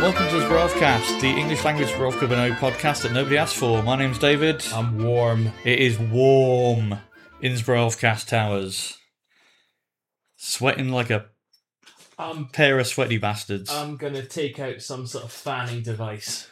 welcome to the Zbrojovcast, the English language Zbrojovka Beno podcast that nobody asked for. My name's David. I'm warm. It is warm in Zbrojovcast Towers. Sweating like a pair of sweaty bastards. I'm going to take out some sort of fanning device.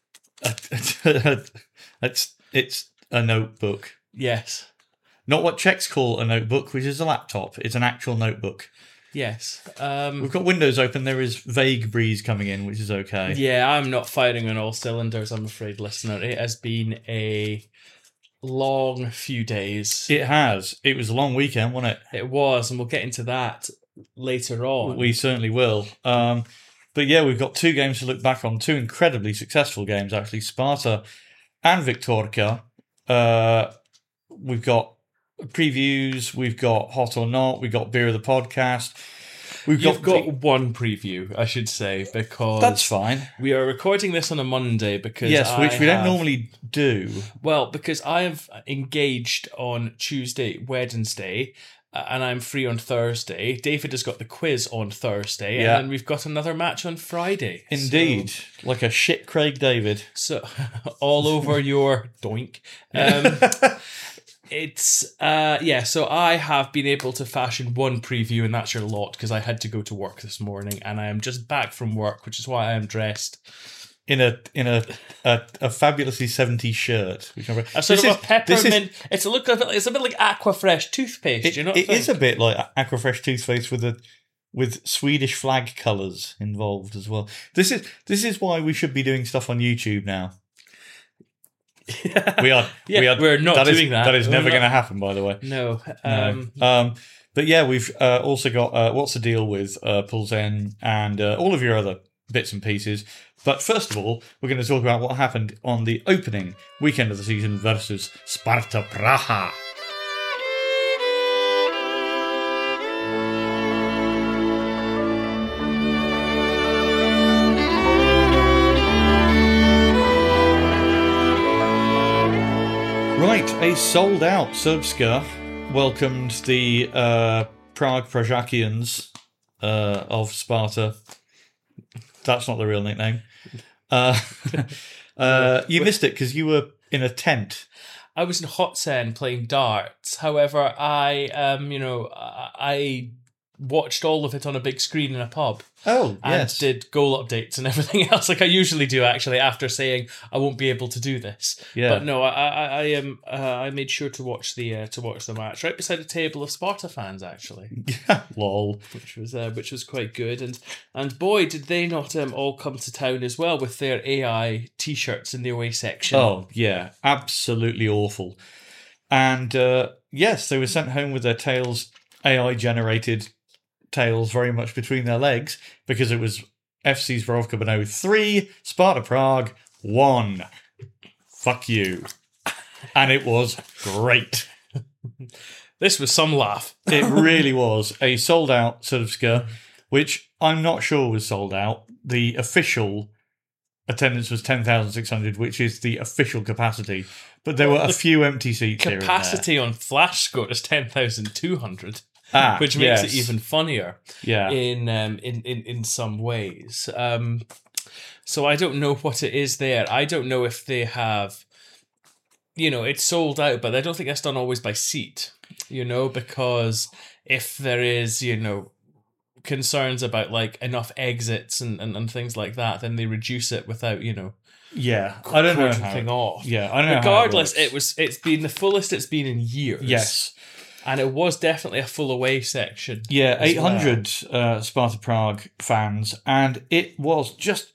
It's a notebook. Yes. Not what Czechs call a notebook, which is a laptop. It's an actual notebook. Yes. We've got windows open. There is vague breeze coming in, which is okay. Yeah, I'm not firing on all cylinders, I'm afraid, listener. It has been a long few days. It has. It was a long weekend, wasn't it? It was, and we'll get into that later on. We certainly will. But yeah, we've got two games to look back on. Two incredibly successful games, actually. Sparta and Viktorka. We've got previews. We've got Hot or Not. We've got Beer of the Podcast. You've got one preview, I should say, because that's fine. We are recording this on a Monday because which we don't normally do. Well, because I have engaged on Tuesday, Wednesday, and I'm free on Thursday. David has got the quiz on Thursday, and then we've got another match on Friday. Indeed, like a shit Craig David. So all over your doink. So I have been able to fashion one preview, and that's your lot, because I had to go to work this morning, and I am just back from work, which is why I am dressed in a fabulously 70s shirt. A sort of a peppermint. It's a bit like Aquafresh toothpaste. It is a bit like Aquafresh toothpaste with Swedish flag colours involved as well. This is why we should be doing stuff on YouTube now. We are. We're not doing that. That is never going to happen, by the way. No. But yeah, we've also got What's the Deal with Pulsen and all of your other bits and pieces. But first of all, we're going to talk about what happened on the opening weekend of the season versus Sparta Praha. Right, a sold-out Srpska welcomed the Prague Prajakians of Sparta. That's not the real nickname. You missed it because you were in a tent. I was in Hotsen playing darts. However, I watched all of it on a big screen in a pub. Oh, and did goal updates and everything else, like I usually do. Actually, after saying I won't be able to do this, but no, I made sure to watch the match right beside a table of Sparta fans. Actually, lol, which was quite good, and boy, did they not all come to town as well with their AI T-shirts in the away section. Oh yeah, absolutely awful. And yes, they were sent home with their tails AI generated. Tails very much between their legs because it was FC Zbrojovka Beno 3, Sparta Prague 1. Fuck you. And it was great. This was some laugh. It really was. A sold out Srpska, which I'm not sure was sold out. The official attendance was 10,600, which is the official capacity. But there were a few empty seats here and there. Capacity on Flashscore is 10,200. Which makes it even funnier, in some ways. So I don't know what it is there. I don't know if they have, it's sold out, but I don't think that's done always by seat, because if there is, concerns about like enough exits and things like that, then they reduce it without, Yeah, I don't know how. Off. Yeah, I don't know. Regardless, it's been the fullest it's been in years. Yes. And it was definitely a full away section. Yeah, 800 Sparta Prague fans. And it was just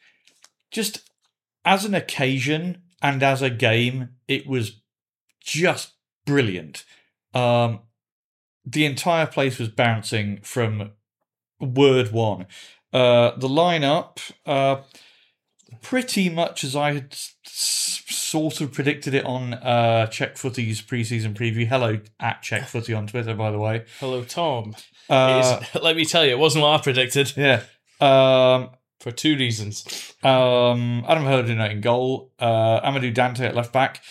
as an occasion and as a game, it was just brilliant. The entire place was bouncing from word one. The lineup, pretty much as I had sort of predicted it on Czech Footy's preseason preview. Hello at Czech Footy on Twitter, by the way. Hello, Tom. Let me tell you, it wasn't what I predicted. Yeah. For two reasons. Adam Herdinate in goal. Amadou Dante at left back.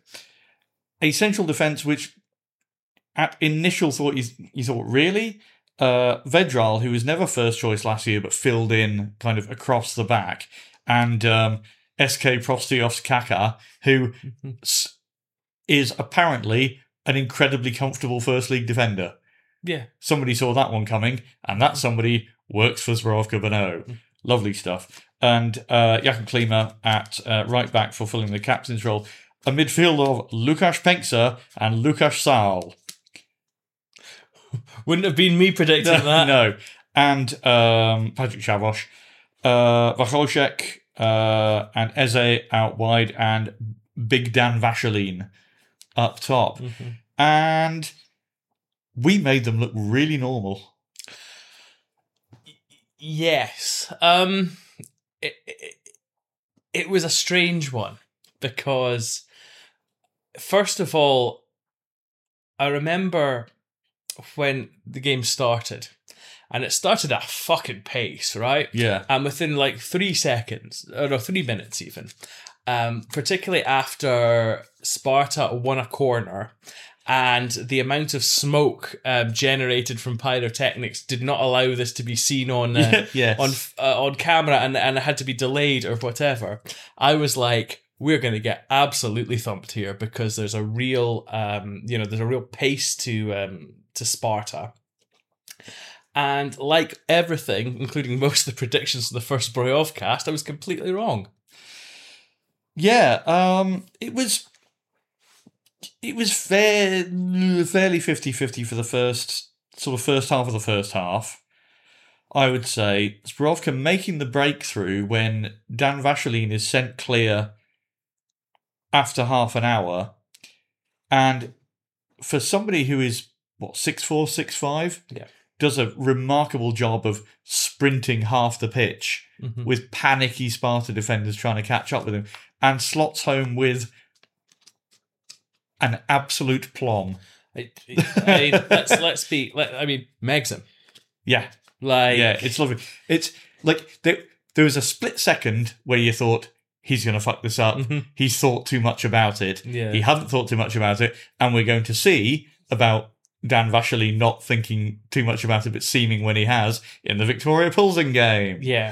A central defence which at initial thought you thought, really? Vedral, who was never first choice last year but filled in kind of across the back, and SK Prostios Kaka, who is apparently an incredibly comfortable first league defender. Yeah. Somebody saw that one coming, and that somebody works for Zbrojovka Brno. Lovely stuff. And Jakub Klima at right back fulfilling the captain's role. A midfield of Lukáš Penksa and Lukáš Sál. Wouldn't have been me predicting that. No. And Patrick Čávoš, Vacholšek, and Eze out wide, and Big Dan Vašelín up top. Mm-hmm. And we made them look really normal. Yes. It was a strange one because, first of all, I remember when the game started, and it started at a fucking pace, right? Yeah. And within like 3 minutes even, particularly after Sparta won a corner, and the amount of smoke generated from pyrotechnics did not allow this to be seen on on camera, and it had to be delayed or whatever. I was like, we're going to get absolutely thumped here because there's a real, there's a real pace to Sparta. And like everything, including most of the predictions for the first Zbrojovcast, I was completely wrong. Yeah, it was fairly 50-50 for the first half of the first half. I would say Zbrojovka making the breakthrough when Dan Vašelín is sent clear after half an hour. And for somebody who is, 6'4", 6'5", yeah, does a remarkable job of sprinting half the pitch with panicky Sparta defenders trying to catch up with him, and slots home with an absolute plum. Let's be. Megs him. Yeah, it's lovely. It's like there was a split second where you thought he's going to fuck this up. Mm-hmm. He's thought too much about it. Yeah. He hadn't thought too much about it, and we're going to see about Dan Vašelín not thinking too much about it, but seeming when he has in the Victoria Pilsen game. Yeah.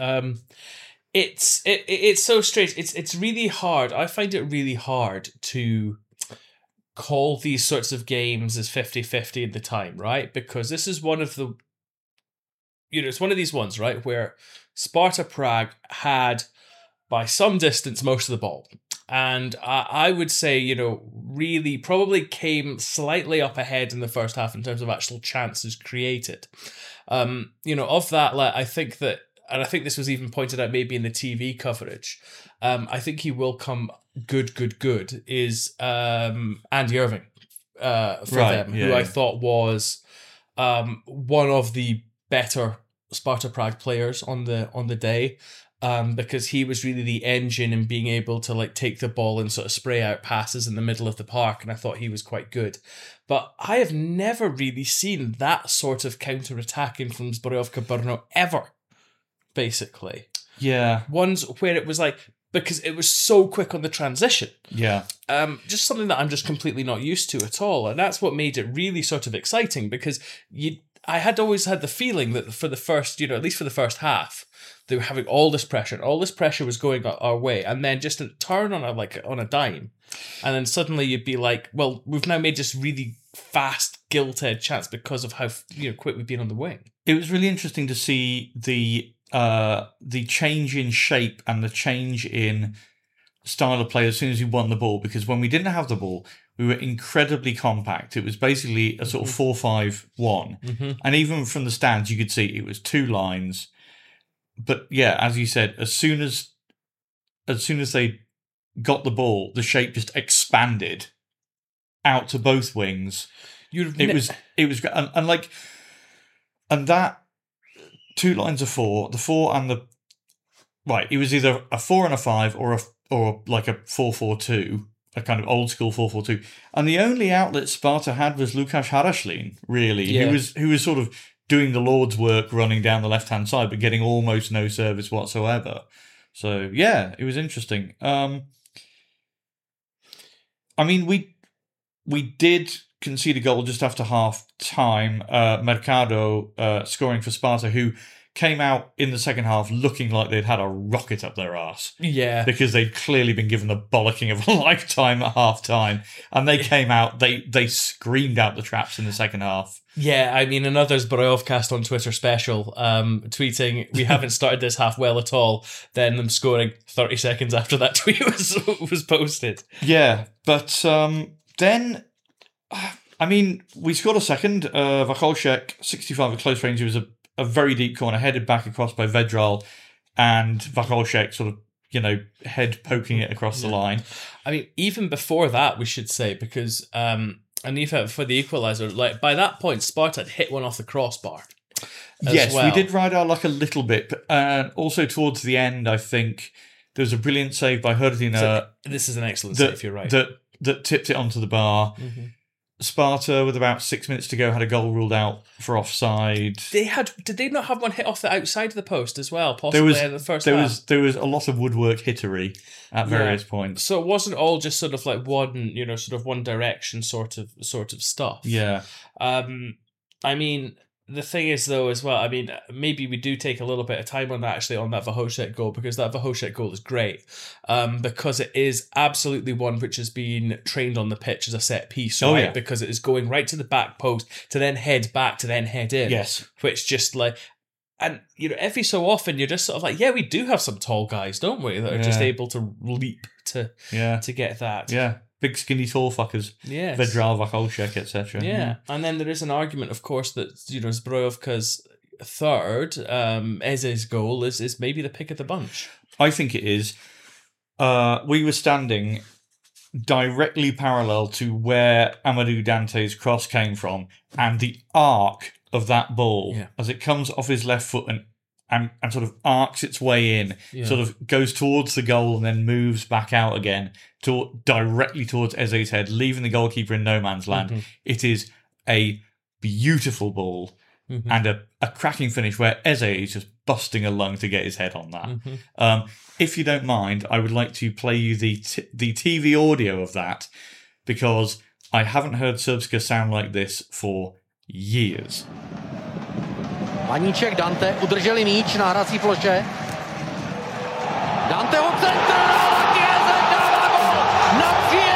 It's so strange. It's really hard. I find it really hard to call these sorts of games as 50-50 at the time, right? Because this is one of the, it's one of these ones, right, where Sparta Prague had, by some distance, most of the ball. And I would say, really probably came slightly up ahead in the first half in terms of actual chances created. Of that, I think that, and I think this was even pointed out maybe in the TV coverage, I think he will come good is Andy Irving for them, who I thought was one of the better Sparta Prague players on the day. Because he was really the engine in being able to take the ball and sort of spray out passes in the middle of the park, and I thought he was quite good. But I have never really seen that sort of counter-attacking from Zbrojovka Brno ever, basically. Yeah. Ones where it was because it was so quick on the transition. Yeah. Just something that I'm just completely not used to at all, and that's what made it really sort of exciting, because I had always had the feeling that for the first, at least for the first half, they were having all this pressure, and all this pressure was going our way, and then just a turn on a dime, and then suddenly you'd be like, well, we've now made this really fast gilt-edged chance because of how quick we've been on the wing. It was really interesting to see the change in shape and the change in style of play as soon as we won the ball, because when we didn't have the ball, we were incredibly compact. It was basically a sort of 4-5-1, and even from the stands you could see it was two lines. But yeah, as you said, as soon as they got the ball, the shape just expanded out to both wings. It was and that two lines of four, the four and the right. It was either a 4 and a 5 or like a 4-4-2, a kind of old school 4-4-2. And the only outlet Sparta had was Lukáš Harašlín, really, who was sort of doing the Lord's work running down the left-hand side, but getting almost no service whatsoever. So, yeah, it was interesting. we did concede a goal just after half time. Mercado scoring for Sparta, who came out in the second half looking like they'd had a rocket up their arse. Yeah. Because they'd clearly been given the bollocking of a lifetime at half time. And they came out, they screamed out the traps in the second half. Yeah, I mean, another Zbrojovcast on Twitter special, tweeting, we haven't started this half well at all, then them scoring 30 seconds after that tweet was posted. Yeah, but then, I mean, we scored a second. Vacholšek, 65 at close range, it was a very deep corner, headed back across by Vedral, and Vacholšek sort of, head poking it across the line. I mean, even before that, we should say, because... Anifa for the equaliser, like by that point, Sparta had hit one off the crossbar. Yes, we did ride our luck a little bit, but also towards the end, I think there was a brilliant save by Hrdina. So this is an excellent save. You're right. That tipped it onto the bar. Mm-hmm. Sparta, with about 6 minutes to go, had a goal ruled out for offside. Did they not have one hit off the outside of the post as well? Possibly in the first half. There was a lot of woodwork hittery at various points. So it wasn't all just sort of like one, sort of one direction sort of stuff. Yeah. I mean, the thing is though as well, I mean, maybe we do take a little bit of time on that actually on that Vacholšek goal, because that Vacholšek goal is great, because it is absolutely one which has been trained on the pitch as a set piece, right? Yeah. Because it is going right to the back post to then head back to then head in. Yes. Which just like, and every so often you're just sort of like, yeah, we do have some tall guys, don't we, that are just able to leap to get that. Yeah. Big skinny tall fuckers. Yes. Vedral, Vacholšek, etc. Yeah. And then there is an argument, of course, that Zbrojovka's third, Eze's goal is maybe the pick of the bunch. I think it is. We were standing directly parallel to where Amadou Dante's cross came from, and the arc of that ball as it comes off his left foot and sort of arcs its way in, sort of goes towards the goal and then moves back out again directly towards Eze's head, leaving the goalkeeper in no man's land. Mm-hmm. It is a beautiful ball and a cracking finish where Eze is just busting a lung to get his head on that. Mm-hmm. If you don't mind, I would like to play you the TV audio of that, because I haven't heard Srbska sound like this for years. Vaníček, Dante udrželi míč na hrací ploše. Danteho centr, Kieze dává gol na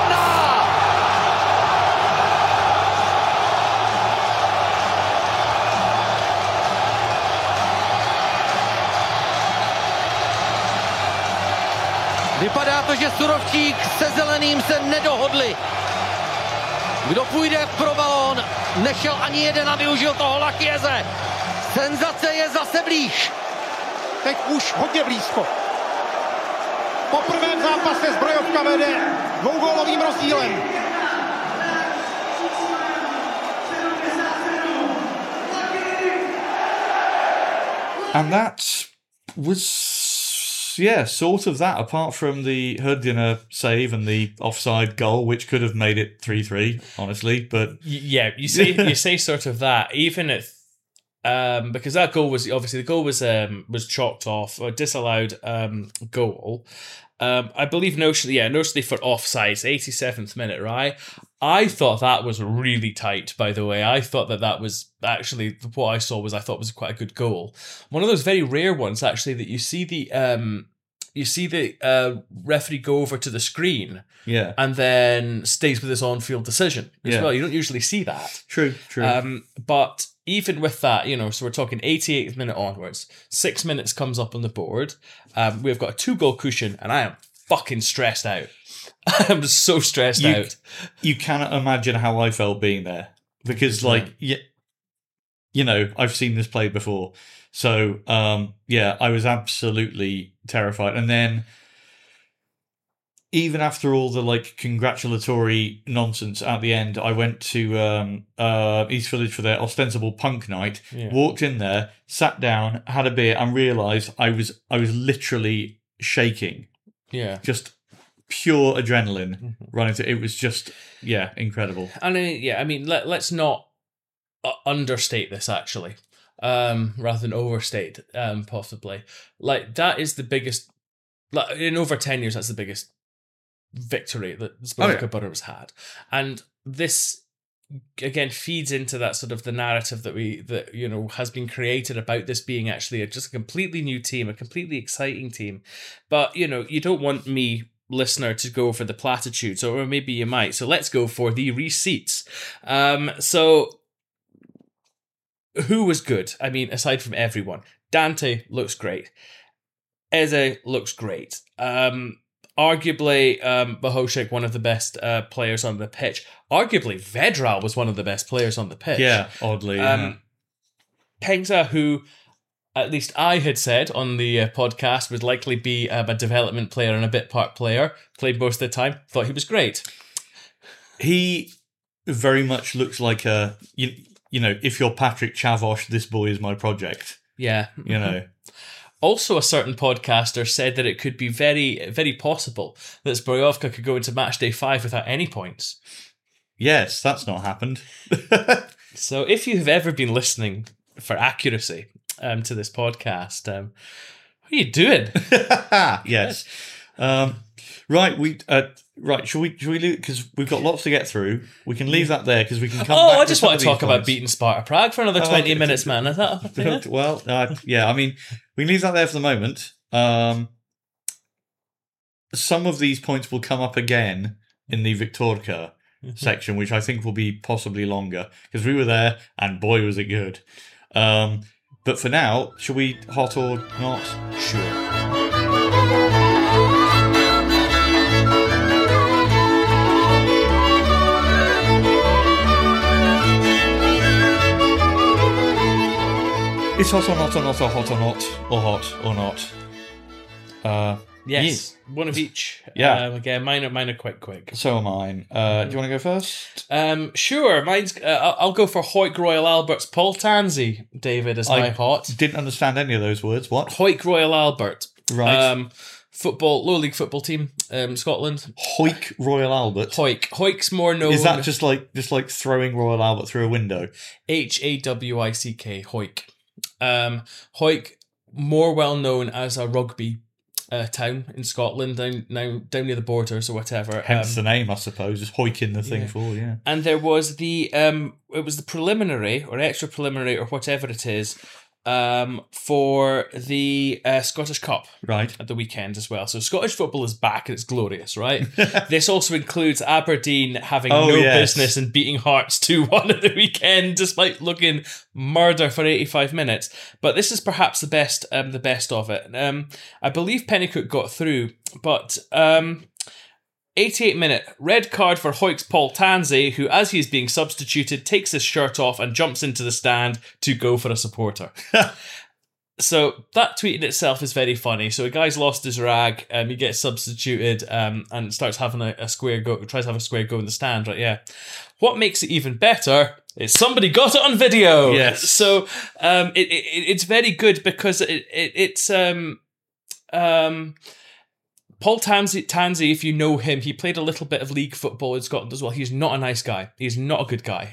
3:1. Vypadá to, že Surovčík se Zeleným se nedohodli. Kdo půjde pro balón, nešel ani jeden a využil toho Kieze. Senzace je zase blíž. Teď už hodně blízko. Poprvé v zápase Zbrojovka vede dvougólovým rozdílem. And that was, sort of that, apart from the Hrdina save and the offside goal, which could have made it 3-3, honestly. But yeah, you say sort of that, even if because that goal was obviously was chalked off or disallowed goal. I believe notionally for offsides, 87th minute, right? I thought that was really tight, by the way. I thought that was actually what I saw I thought was quite a good goal. One of those very rare ones, actually, that you see the referee go over to the screen, and then stays with his on-field decision as well. You don't usually see that. True. But even with that, so we're talking 88th minute onwards, 6 minutes comes up on the board. We've got a 2-goal cushion, and I am fucking stressed out. I'm so stressed out. You cannot imagine how I felt being there, because I've seen this played before. So, I was absolutely terrified. And then, even after all the congratulatory nonsense at the end, I went to East Village for their ostensible punk night. Walked in there, sat down, had a beer, and realised I was literally shaking. Yeah, just pure adrenaline running through. It was just incredible. And let's not understate this actually, rather than overstate, possibly. That is the biggest. In over 10 years, that's the biggest victory that Zbrojovka Brno has had. And this again feeds into that sort of the narrative that has been created about this being actually just a completely new team, a completely exciting team. But you don't want me, listener, to go for the platitudes, or maybe you might. So let's go for the receipts. So who was good? I mean, aside from everyone, Dante looks great. Eze looks great. Arguably, Bohosek, one of the best players on the pitch. Arguably, Vedral was one of the best players on the pitch. Yeah, oddly. Pengza, who at least I had said on the podcast would likely be a development player and a bit part player, played most of the time, thought he was great. He very much looks like if you're Patrick Chavosh, this boy is my project. Yeah. Also, a certain podcaster said that it could be very, very possible that Zbrojovka could go into match day 5 without any points. Yes, that's not happened. So if you have ever been listening for accuracy to this podcast, what are you doing? Yes. Right, shall we leave, because we've got lots to get through. We can leave that there because we can come back. I just want to talk about beating Sparta Prague for another 20 minutes, man. I thought, yeah. Well, I mean, we can leave that there for the moment. Some of these points will come up again in the Viktorka section, which I think will be possibly longer, because we were there and boy was it good. But for now, shall we hot or not? Sure. It's hot or not, or not, or hot or not, or hot or not. Yes, one of each. Yeah. Again, mine are quite quick. So are mine. Do you want to go first? Sure. Mine's. I'll go for Haik Royal Albert's Paul Tansey, David, as my hot. Didn't understand any of those words. What? Haik Royal Albert. Right. Low league football team, Scotland. Haik Royal Albert. Haik's more known. Is that just like throwing Royal Albert through a window? Hawick. Haik. Haik, more well known as a rugby town in Scotland, down near the borders or whatever. Hence the name, I suppose, is hoiking the thing for, yeah. And there was it was the preliminary or extra preliminary or whatever it is, for the Scottish Cup at the weekend as well. So Scottish football is back and it's glorious, right? This also includes Aberdeen having business and beating Hearts 2-1 at the weekend, despite looking murder for 85 minutes. But this is perhaps the best of it. I believe Pennycook got through, but 88-minute red card for Haik's Paul Tansey, who, as he's being substituted, takes his shirt off and jumps into the stand to go for a supporter. So that tweet in itself is very funny. So a guy's lost his rag, he gets substituted, and starts having a square go. Tries to have a square go in the stand, right? Yeah. What makes it even better is somebody got it on video. Yes. So it's very good because it's Paul Tansey, if you know him, he played a little bit of league football in Scotland as well. He's not a nice guy. He's not a good guy.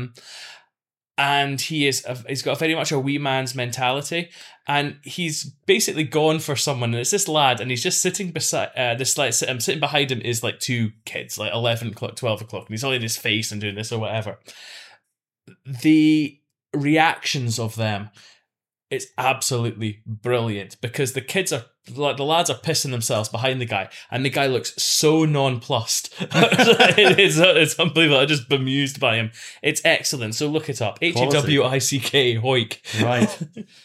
And he's got very much a wee man's mentality. And he's basically gone for someone, and it's this lad, and he's just sitting beside sitting behind him is like two kids, like 11 o'clock, 12 o'clock, and he's all in his face and doing this or whatever. The reactions of them, it's absolutely brilliant, because the kids are like, the lads are pissing themselves behind the guy, and the guy looks so nonplussed. It's unbelievable. I'm just bemused by him. It's excellent. So look it up. Hawick, Haik. Right.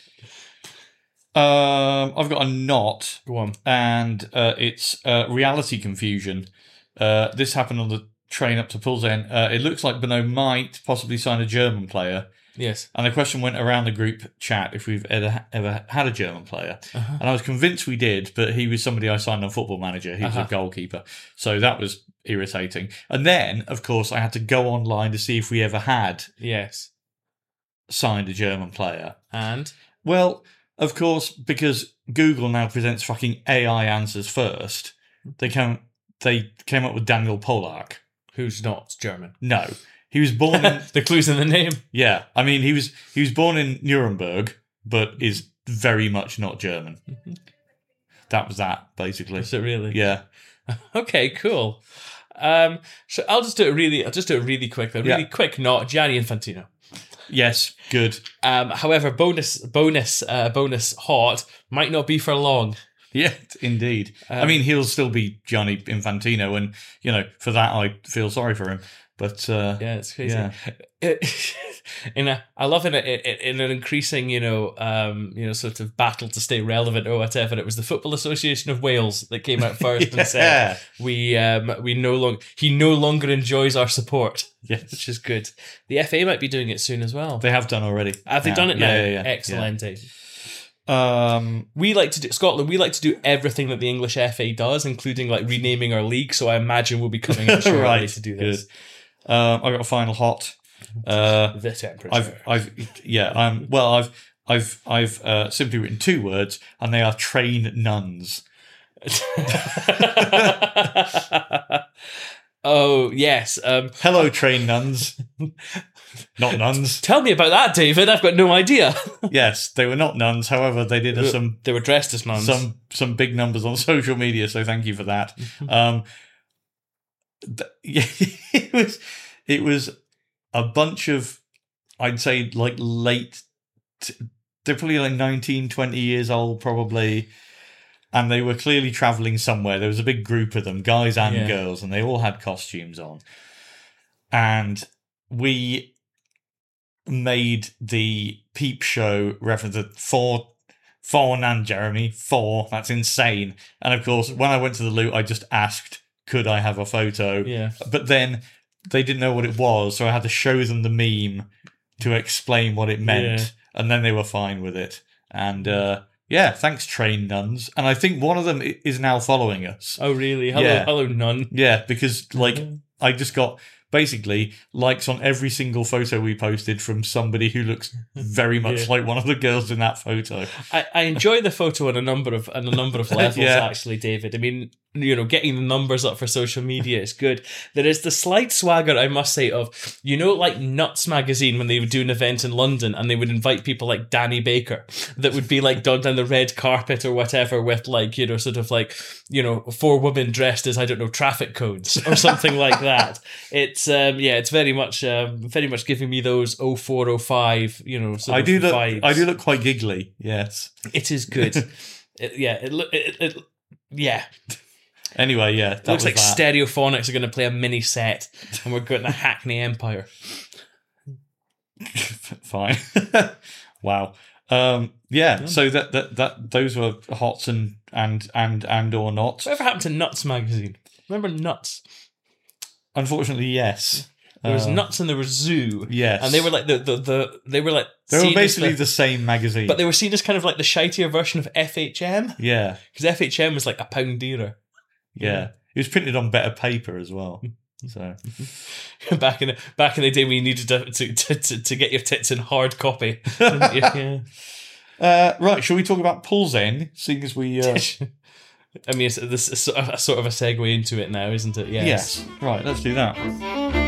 I've got a not. Go on. And it's reality confusion. This happened on the train up to Pilsen. It looks like Bono might possibly sign a German player. Yes. And the question went around the group chat if we've ever had a German player. Uh-huh. And I was convinced we did, but he was somebody I signed on Football Manager. He was a goalkeeper. So that was irritating. And then, of course, I had to go online to see if we ever had signed a German player. And? Well, of course, because Google now presents fucking AI answers first, they came up with Daniel Polak. Who's not German. No. He was born in... The clue's in the name. Yeah. I mean, he was born in Nuremberg, but is very much not German. Mm-hmm. That was that, basically. Is it really? Yeah. Okay, cool. So I'll just do it really quickly. Really quick note, Gianni Infantino. Yes, good. However, bonus hot might not be for long. Yeah, indeed. I mean, he'll still be Gianni Infantino, and for that I feel sorry for him. But yeah, it's crazy. Yeah. I love in an increasing, sort of battle to stay relevant or whatever. It was the Football Association of Wales that came out first and said he no longer enjoys our support. Yes, which is good. The FA might be doing it soon as well. They have done already. Have they done it now? Yeah. Excellent. Yeah. We like to do Scotland. We like to do everything that the English FA does, including like renaming our league. So I imagine we'll be coming out shortly to do this. Good. I got a final hot. The temperature. I've simply written 2 words, and they are train nuns. Oh yes. Hello, train nuns. Not nuns. Tell me about that, David. I've got no idea. Yes, they were not nuns. However, they did They were dressed as nuns. Some big numbers on social media. So thank you for that. It was a bunch of, I'd say, like they're probably like 19, 20 years old, probably. And they were clearly traveling somewhere. There was a big group of them, guys and girls, and they all had costumes on. And we made the Peep Show reference to four Nan Jeremy, 4. That's insane. And of course, when I went to the loo, I just asked, could I have a photo? Yeah. But then they didn't know what it was, so I had to show them the meme to explain what it meant, and then they were fine with it. And thanks, train nuns. And I think one of them is now following us. Oh, really? Hello, nun. Yeah, because I just got basically likes on every single photo we posted from somebody who looks very much like one of the girls in that photo. I enjoy the photo on a number of levels, actually, David. I mean, getting the numbers up for social media is good. There is the slight swagger, I must say, of, like Nuts magazine when they would do an event in London and they would invite people like Danny Baker that would be like done down the red carpet or whatever with sort of 4 women dressed as, I don't know, traffic codes or something like that. It's it's very much giving me those 0405, I do look quite giggly. Yes, it is good. Anyway, it looks like Stereophonics are going to play a mini set, and we're going to Hackney Empire. Fine. Wow. So that those were hots and or not. Whatever happened to Nuts magazine? Remember Nuts? Unfortunately, yes. There was Nuts and there was Zoo. Yes. And they were like they were basically the same magazine. But they were seen as kind of like the shitier version of FHM. Yeah. Because FHM was like a pound dearer. Yeah. It was printed on better paper as well. So back in the day, we needed to get your tits in hard copy. Yeah. Right, shall we talk about Pulzen? Seeing as we, I mean, this is sort of a segue into it now, isn't it? Yes. Right, let's do that.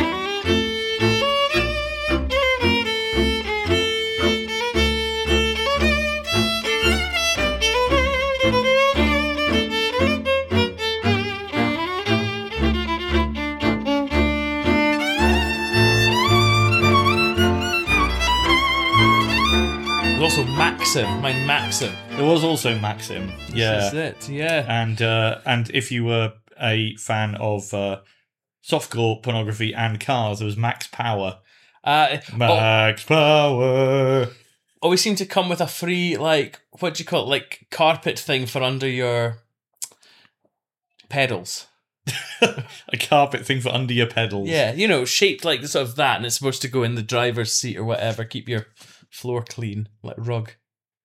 Also Maxim. There was also Maxim. Yeah. This is it, yeah. And if you were a fan of softcore pornography and cars, there was Max Power. Max Power. Always seem to come with a free, what do you call it, carpet thing for under your pedals. A carpet thing for under your pedals. Yeah, shaped like sort of that, and it's supposed to go in the driver's seat or whatever, keep your floor clean, like rug.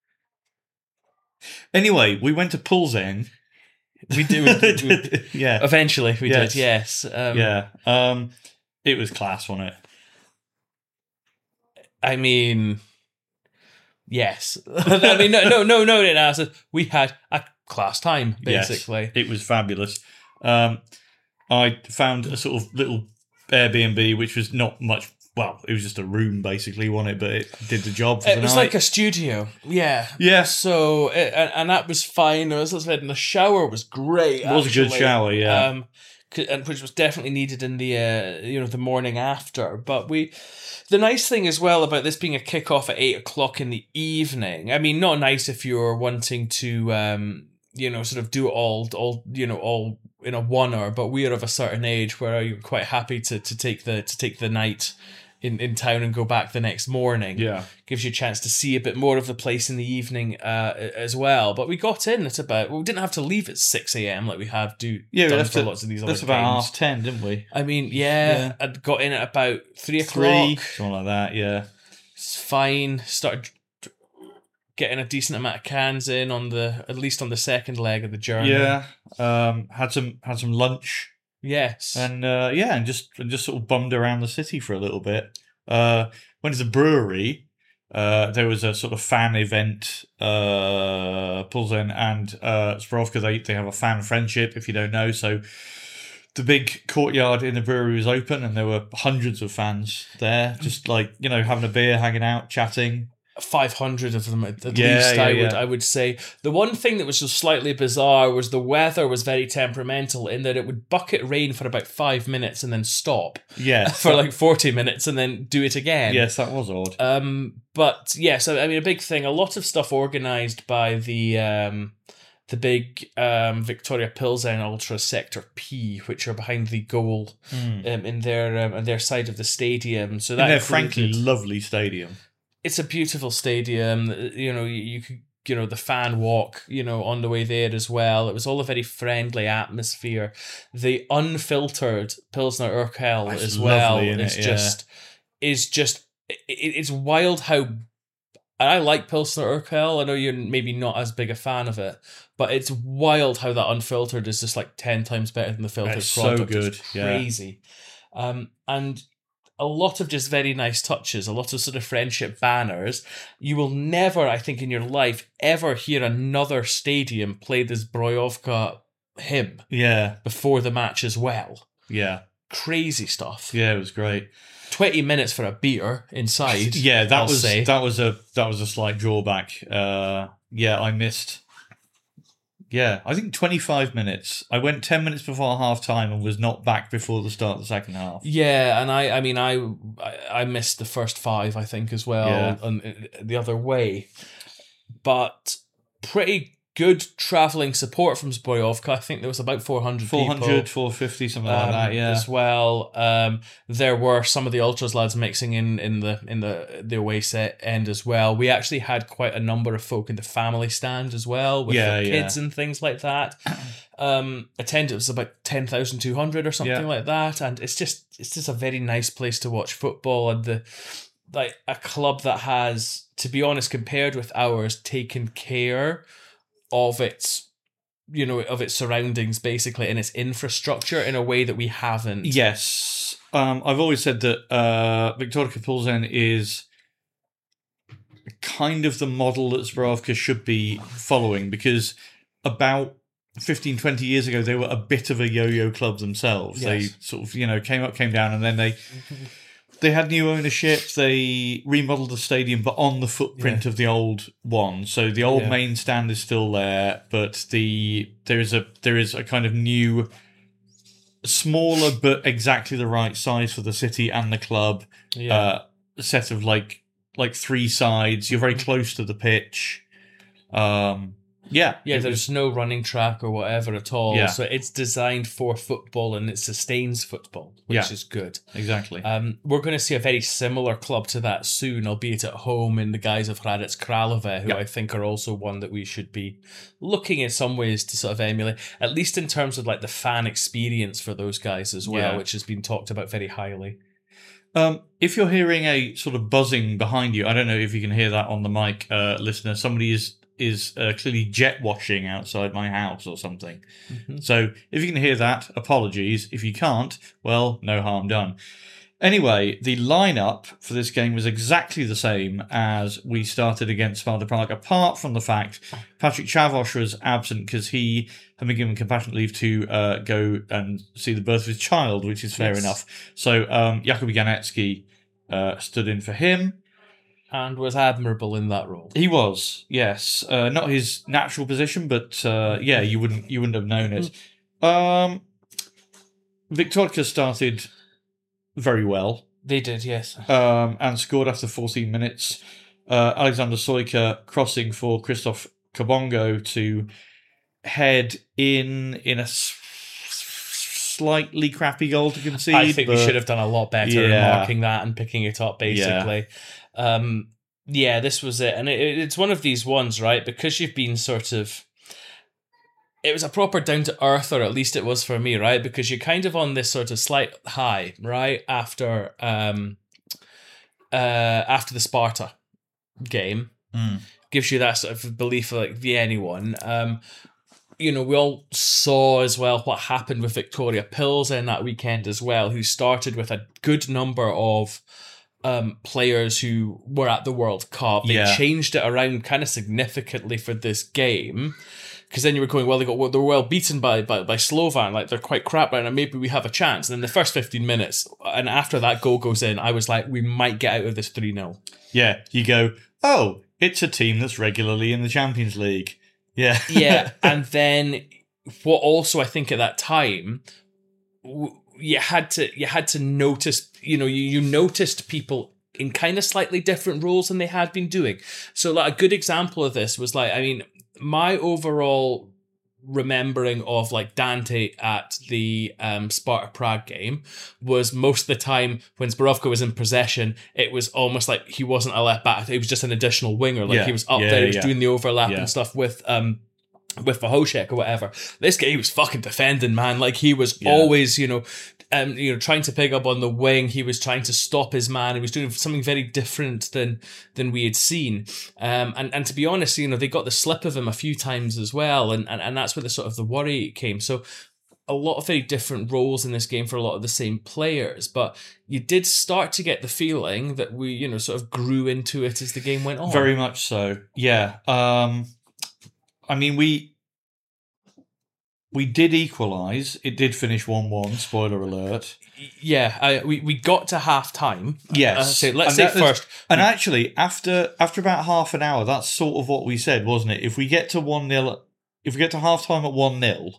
Anyway, we went to Pulzen. We did. Yeah. Eventually, we did. Yes. It was class, wasn't it? I mean, yes. I mean, no. We had a class time, basically. Yes, it was fabulous. I found a sort of little Airbnb, which was not much well, it was just a room basically, wasn't it? But it did the job for the night. It was like a studio, yeah. Yeah. So, and that was fine. As I said, and the shower was great. It was a good shower, yeah. And which was definitely needed in the the morning after. But the nice thing as well about this being a kickoff at 8:00 in the evening. I mean, not nice if you're wanting to sort of do it all in a one-hour, but we are of a certain age where you're quite happy to take the night in town and go back the next morning. Yeah. Gives you a chance to see a bit more of the place in the evening as well. But we got in at we didn't have to leave at 6 a.m. like we have done for lots of these other games. That's about 10:30, didn't we? I mean, yeah. I'd got in at about 3:00. something like that, yeah. It's fine. Started getting a decent amount of cans in at least on the second leg of the journey. Yeah. Had some lunch. Yes. And and just sort of bummed around the city for a little bit. Went to the brewery. There was a sort of fan event. Plzeň and Zbrojovka, they have a fan friendship, if you don't know. So the big courtyard in the brewery was open, and there were hundreds of fans there, just like having a beer, hanging out, chatting. 500 of them at least. I would say the one thing that was just slightly bizarre was the weather was very temperamental in that it would bucket rain for about 5 minutes and then stop. Yes. For like 40 minutes and then do it again. Yes, that was odd. But yes, I mean a big thing. A lot of stuff organised by the big Victoria Pilsen Ultra Sector P, which are behind the goal in their side of the stadium. So they're frankly lovely stadium. It's a beautiful stadium. You could, the fan walk, on the way there as well. It was all a very friendly atmosphere. The unfiltered Pilsner Urquell as well it's wild how. And I like Pilsner Urquell. I know you're maybe not as big a fan of it, but it's wild how that unfiltered is just like 10 times better than the filtered product. So good, it's crazy. And a lot of just very nice touches, a lot of sort of friendship banners. You will never, I think, in your life, ever hear another stadium play this Zbrojovka hymn before the match as well. Yeah. Crazy stuff. Yeah, it was great. 20 minutes for a beer inside. Yeah, that was a slight drawback. I missed. Yeah, I think 25 minutes. I went 10 minutes before half time and was not back before the start of the second half. Yeah, and I missed the first 5, I think, as well, the other way. But pretty good travelling support from Zbrojovka. I think there was about 400 people. 450, something like that, yeah. As well. There were some of the Ultras lads mixing in the away set end as well. We actually had quite a number of folk in the family stand as well, with their kids and things like that. Attendance was about 10,200 or something like that. And it's just a very nice place to watch football, and a club that has, to be honest, compared with ours, taken care of its surroundings basically and its infrastructure in a way that we haven't. Yes. I've always said that Victoria Pilsen is kind of the model that Zbrojovka should be following, because about 15, 20 years ago, they were a bit of a yo-yo club themselves. Yes. They sort of, came up, came down, and then they had new ownership. They remodeled the stadium, but on the footprint of the old one. So the old main stand is still there, but there is a kind of new, smaller but exactly the right size for the city and the club. Set of like 3 sides. You're very close to the pitch. There's no running track or whatever at all. Yeah. So it's designed for football and it sustains football, which is good. Exactly. We're going to see a very similar club to that soon, albeit at home, in the guise of Hradec Králové, who I think are also one that we should be looking in some ways to sort of emulate, at least in terms of like the fan experience for those guys as well, which has been talked about very highly. If you're hearing a sort of buzzing behind you, I don't know if you can hear that on the mic, listener. Somebody is clearly jet washing outside my house or something. Mm-hmm. So if you can hear that, apologies. If you can't, well, no harm done. Anyway, the lineup for this game was exactly the same as we started against Sparta Prague, apart from the fact Patrick Chavosh was absent because he had been given compassionate leave to go and see the birth of his child, which is fair enough. So Jakub Janecki stood in for him. And was admirable in that role. He was, yes. Not his natural position, but you wouldn't have known it. Viktorka started very well. They did, yes. And scored after 14 minutes. Alexander Soyka crossing for Christoph Kabongo to head in a slightly crappy goal to concede. I think we should have done a lot better in marking that and picking it up, basically. This was it. And it's one of these ones, right? Because you've been sort of... It was a proper down-to-earth, or at least it was for me, right? Because you're kind of on this sort of slight high, right? After the Sparta game. Gives you that sort of belief like the anyone. We all saw as well what happened with Victoria Pilsen that weekend as well, who started with a good number of players who were at the World Cup. They changed it around kind of significantly for this game. Because then you were going, they were well beaten by Slovan, like they're quite crap right now, maybe we have a chance. And then the first 15 minutes, and after that goal goes in, I was like, we might get out of this 3-0. Yeah, you go, oh, it's a team that's regularly in the Champions League. Yeah. Yeah, and then what also I think at that time, you had to notice, you noticed people in kind of slightly different roles than they had been doing. So like a good example of this was my overall remembering of like Dante at the Sparta Prague game was most of the time when Zborovka was in possession, it was almost like he wasn't a left back, he was just an additional winger. He was up there, he was doing the overlap and stuff with Vahošek or whatever. This guy, he was fucking defending, man. Like he was always, trying to pick up on the wing. He was trying to stop his man. He was doing something very different than we had seen. And to be honest, they got the slip of him a few times as well. And that's where the sort of the worry came. So a lot of very different roles in this game for a lot of the same players, but you did start to get the feeling that we, sort of grew into it as the game went on. Very much so. Yeah. We did equalise. It did finish 1-1, spoiler alert. Yeah, we got to half-time. Yes. Let's say first. And actually, after about half an hour, that's sort of what we said, wasn't it? If we get to 1-0, if we get to half-time at 1-0,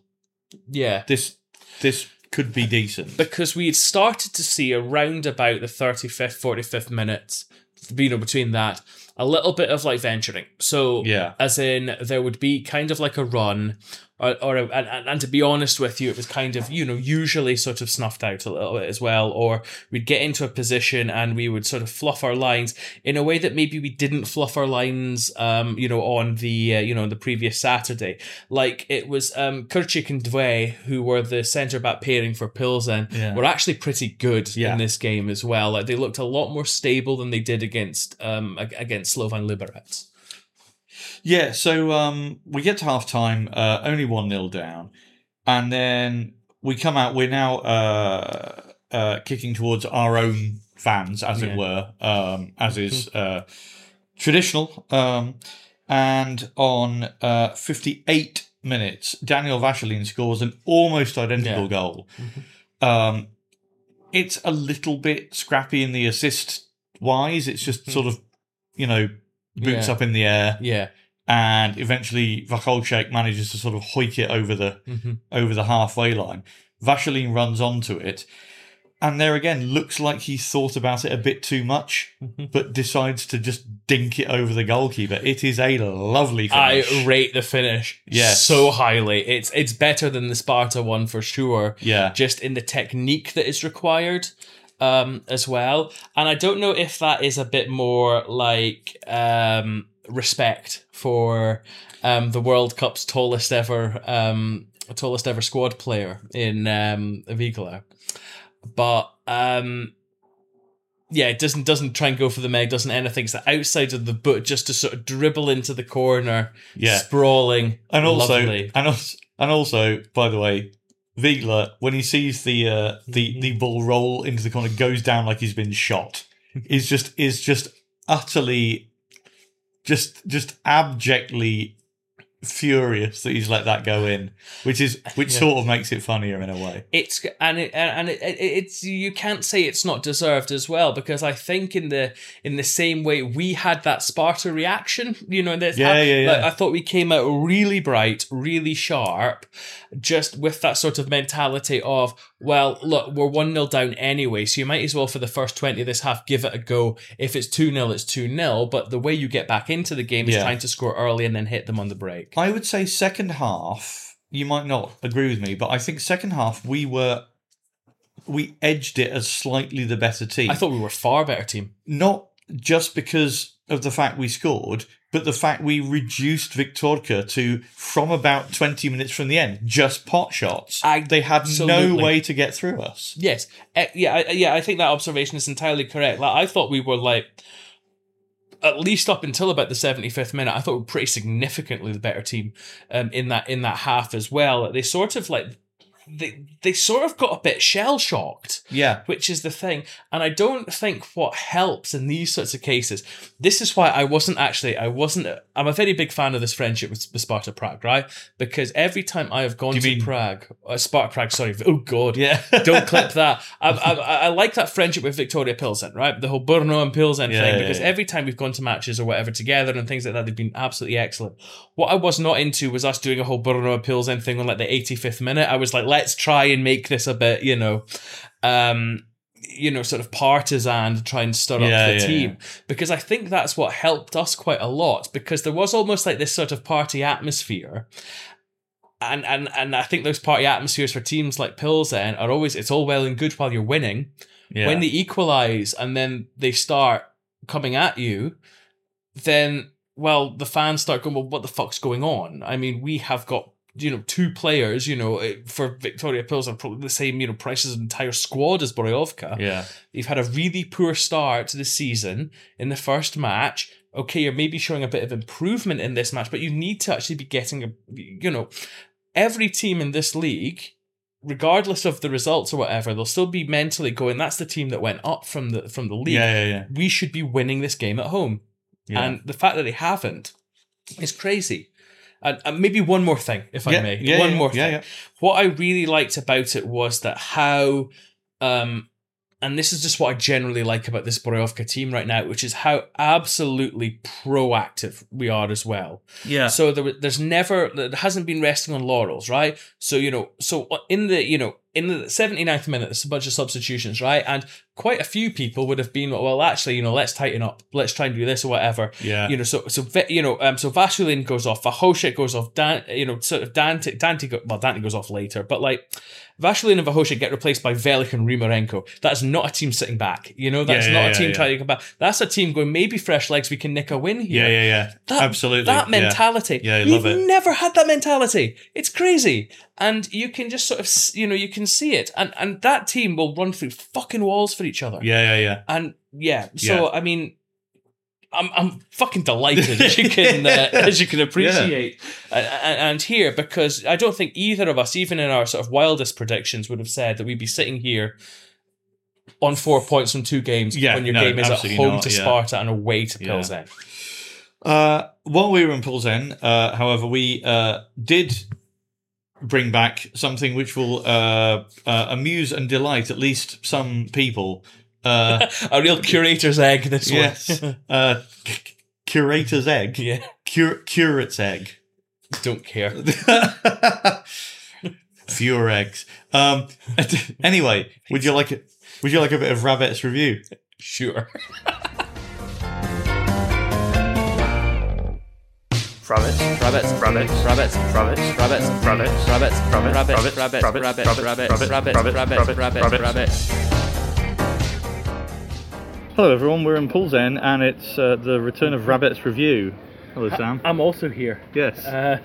this could be decent. Because we had started to see around about the 35th, 45th minutes, between that, a little bit of like venturing. So, as in, there would be kind of like a run, and to be honest with you, it was kind of, usually sort of snuffed out a little bit as well, or we'd get into a position and we would sort of fluff our lines in a way that maybe we didn't fluff our lines, on the previous Saturday. Like it was, Kurczyk and Dve, who were the centre-back pairing for Pilsen, were actually pretty good in this game as well. Like they looked a lot more stable than they did against Slovan Liberec. Yeah, so we get to half-time, only 1-0 down, and then we come out, we're now kicking towards our own fans, as it were, as is traditional, and on 58 minutes, Daniel Vasilin scores an almost identical goal. It's a little bit scrappy in the assist-wise, it's just sort of, boots up in the air. Yeah. And eventually Vahošek manages to sort of hoik it over the halfway line. Vasilin runs onto it. And there again, looks like he thought about it a bit too much, but decides to just dink it over the goalkeeper. It is a lovely finish. I rate the finish so highly. It's better than the Sparta one for sure. Yeah. Just in the technique that is required. As well. And I don't know if that is a bit more like respect for the World Cup's tallest ever squad player in Vigla. But it doesn't try and go for the meg, doesn't anything. It's the outside of the boot just to sort of dribble into the corner, sprawling, and lovely. And also, by the way, Vigla, when he sees the ball roll into the corner, goes down like he's been shot. Is just utterly, just abjectly furious that he's let that go in, which sort of makes it funnier in a way. It's you can't say it's not deserved as well, because I think in the same way we had that Sparta reaction, I thought we came out really bright, really sharp, just with that sort of mentality of, well, look, we're 1-0 down anyway, so you might as well for the first 20 of this half give it a go. If it's 2-0, it's 2-0, but the way you get back into the game is trying to score early and then hit them on the break. I would say second half, you might not agree with me, but I think second half we edged it as slightly the better team. I thought we were a far better team. Not just because of the fact we scored, but the fact we reduced Viktorka to, from about 20 minutes from the end, just pot shots. They had no way to get through us. Yes. I think that observation is entirely correct. Like, I thought we were at least up until about the 75th minute, I thought we were pretty significantly the better team in that half as well. They sort of they sort of got a bit shell-shocked. Yeah. Which is the thing. And I don't think what helps in these sorts of cases, this is why I'm a very big fan of this friendship with Sparta Prague, right? Because every time I have gone to Prague, Sparta Prague, sorry, oh God, yeah, don't clip that. I like that friendship with Viktoria Pilsen, right? The whole Brno and Pilsen thing, because every time we've gone to matches or whatever together and things like that, they've been absolutely excellent. What I was not into was us doing a whole Brno and Pilsen thing on the 85th minute. I was like, let's try and make this a bit, sort of partisan to try and stir up the team. Because I think that's what helped us quite a lot, because there was almost like this sort of party atmosphere. And I think those party atmospheres for teams like Pilsen are always, it's all well and good while you're winning. Yeah. When they equalise and then they start coming at you, then, well, the fans start going, well, what the fuck's going on? I mean, we have got, two players, for Viktoria Pilsen, probably the same, price as an entire squad as Boryovka. Yeah. You've had a really poor start to the season in the first match. Okay, you're maybe showing a bit of improvement in this match, but you need to actually be getting every team in this league, regardless of the results or whatever, they'll still be mentally going, that's the team that went up from the league. Yeah. We should be winning this game at home. Yeah. And the fact that they haven't is crazy. And maybe one more thing, if I may. One more thing. Yeah. What I really liked about it was that how, and this is just what I generally like about this Boryovka team right now, which is how absolutely proactive we are as well. Yeah. So there hasn't been resting on laurels, right? So, in the 79th minute, there's a bunch of substitutions, right? And quite a few people would have been, well, actually, let's tighten up. Let's try and do this or whatever. Yeah. So Vasulin goes off, Vahošek goes off, Dante goes off later, but Vasulin and Vahošek get replaced by Velik and Rimarenko. That's not a team sitting back. That's not a team trying to come back. That's a team going, maybe fresh legs, we can nick a win here. Yeah. Absolutely. That mentality. Yeah, I love it. We've never had that mentality. It's crazy. And you can just sort of, you can see it. And that team will run through fucking walls for each other. Yeah. And I mean, I'm fucking delighted as you can appreciate and hear, because I don't think either of us, even in our sort of wildest predictions, would have said that we'd be sitting here on 4 points from 2 games when your game is at home to Sparta and away to Pilsen. While we were in Pilsen, however, we did bring back something which will amuse and delight at least some people. A real curator's egg, this one. Yes. Curator's egg? Yeah. Curate's egg. Don't care. Fewer eggs. Anyway, would you like a bit of Rabbit's review? Sure. Hello everyone, we're in Pilsen and it's the return of Rabbit's review. Hello Sam. I'm also here. Yes.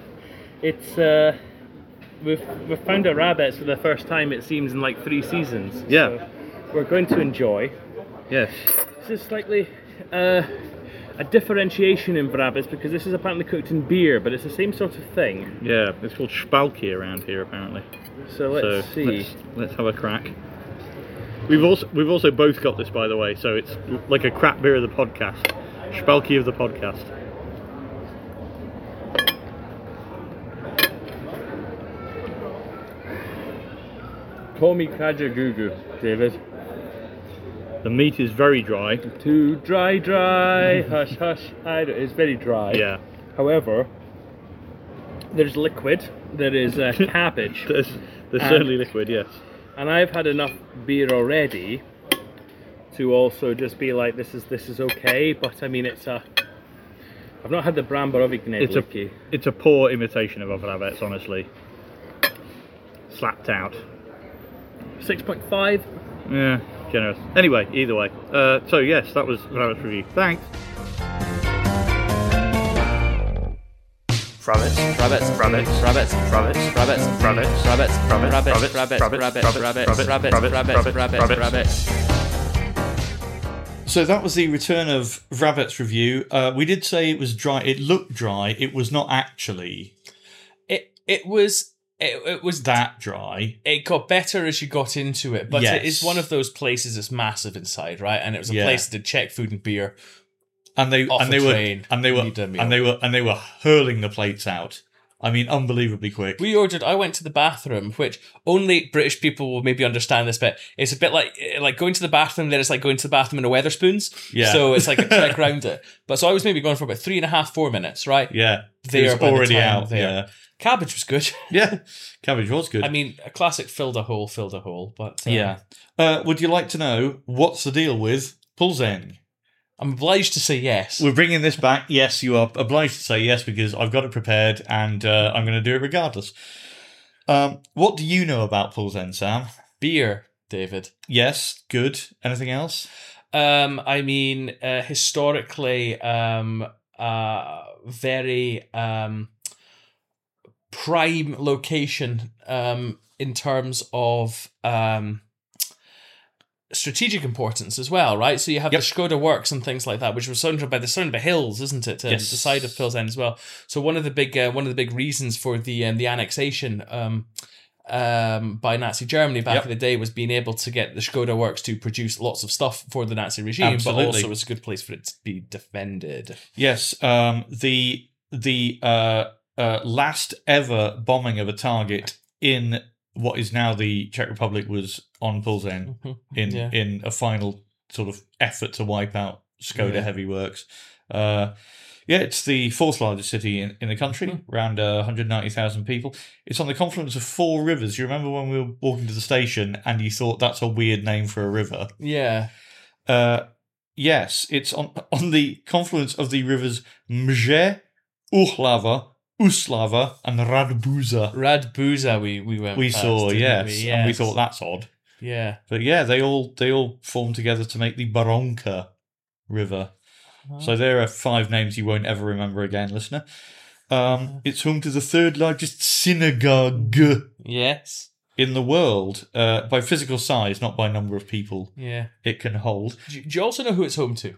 We've found a Rabbits for the first time, it seems, in 3 seasons. Yeah. So we're going to enjoy. Yes. This is slightly a differentiation in Rabbits, because this is apparently cooked in beer, but it's the same sort of thing. Yeah, it's called Spalki around here apparently. So let's see. Let's have a crack. We've also both got this, by the way, so it's like a crap beer of the podcast. Spalki of the podcast. Call me Kajagoogoo, David. The meat is very dry. Too dry. Hush, hush. It's very dry. Yeah. However, there's liquid. There is cabbage. There's certainly liquid, yes. And I've had enough beer already to also just be like, this is okay. But I mean, I've not had the Bramber Wiki. It's a poor imitation of Vrabec, honestly. Slapped out. 6.5. Yeah, generous. Anyway, either way. So yes, that was Vrabec's review. Thanks. So that was the return of Vrabec's review. We did say it was dry. It looked dry. It was not actually. It was that dry. It got better as you got into it, but yes. It is one of those places that's massive inside, right? And it was a place that check food and beer. And they were hurling the plates out. I mean, unbelievably quick. I went to the bathroom, which only British people will maybe understand this bit. It's a bit like going to the bathroom, then it's like going to the bathroom in a Wetherspoons. Yeah. So it's like a trek round it. But so I was maybe going for about 3.5, 4 minutes, right? Yeah. There it was already out. There. Yeah. Cabbage was good. Yeah. Cabbage was good. I mean, a classic filled a hole, but... yeah. Would you like to know what's the deal with Pulzen? I'm obliged to say yes. We're bringing this back. Yes, you are obliged to say yes because I've got it prepared and I'm going to do it regardless. What do you know about Pulzen, Sam? Beer, David. Yes, good. Anything else? I mean, historically, very prime location in terms of strategic importance as well, right? So you have the Skoda Works and things like that, which was surrounded by the hills, isn't it? Yes. The side of Pilsen as well. So one of the big reasons for the annexation by Nazi Germany back in the day was being able to get the Skoda Works to produce lots of stuff for the Nazi regime, but also was a good place for it to be defended. Yes, the last ever bombing of a target in what is now the Czech Republic was on Pulzen in a final sort of effort to wipe out Skoda Heavy Works. It's the fourth largest city in the country, around 190,000 people. It's on the confluence of 4 rivers. You remember when we were walking to the station and you thought that's a weird name for a river? Yeah. Yes, it's on the confluence of the rivers Mže, Úhlava, Úslava and Radbuza. Radbuza we went we past, saw, yes. We? And we thought that's odd. Yeah. But yeah, they all form together to make the Baronka River. Oh. So there are 5 names you won't ever remember again, listener. It's home to the 3rd largest synagogue in the world, by physical size, not by number of people it can hold. Do you also know who it's home to?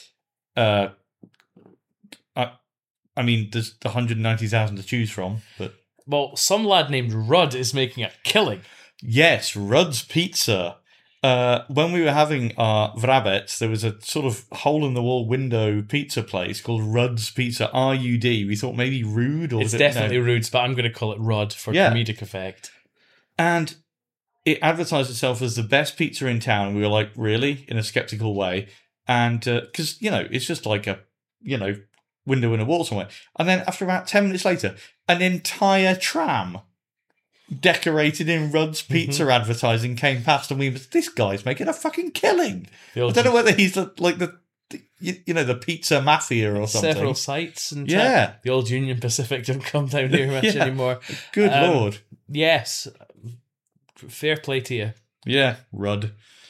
I mean, there's 190,000 to choose from, but... Well, some lad named Rudd is making a killing. Yes, Rudd's Pizza. When we were having our Vrabec, there was a sort of hole-in-the-wall window pizza place called Rudd's Pizza, R-U-D. We thought maybe Rude or... It's definitely Rude, but I'm going to call it Rudd for comedic effect. And it advertised itself as the best pizza in town, and we were like, really? In a sceptical way. And, because, it's just like a, window in a wall somewhere. And then after about 10 minutes later, an entire tram decorated in Rudd's Pizza advertising came past, and we was, this guy's making a fucking killing. I don't know whether he's the pizza mafia or something. Several sites and the old Union Pacific don't come down here much anymore. Good Lord. Yes. Fair play to you. Yeah, Rudd.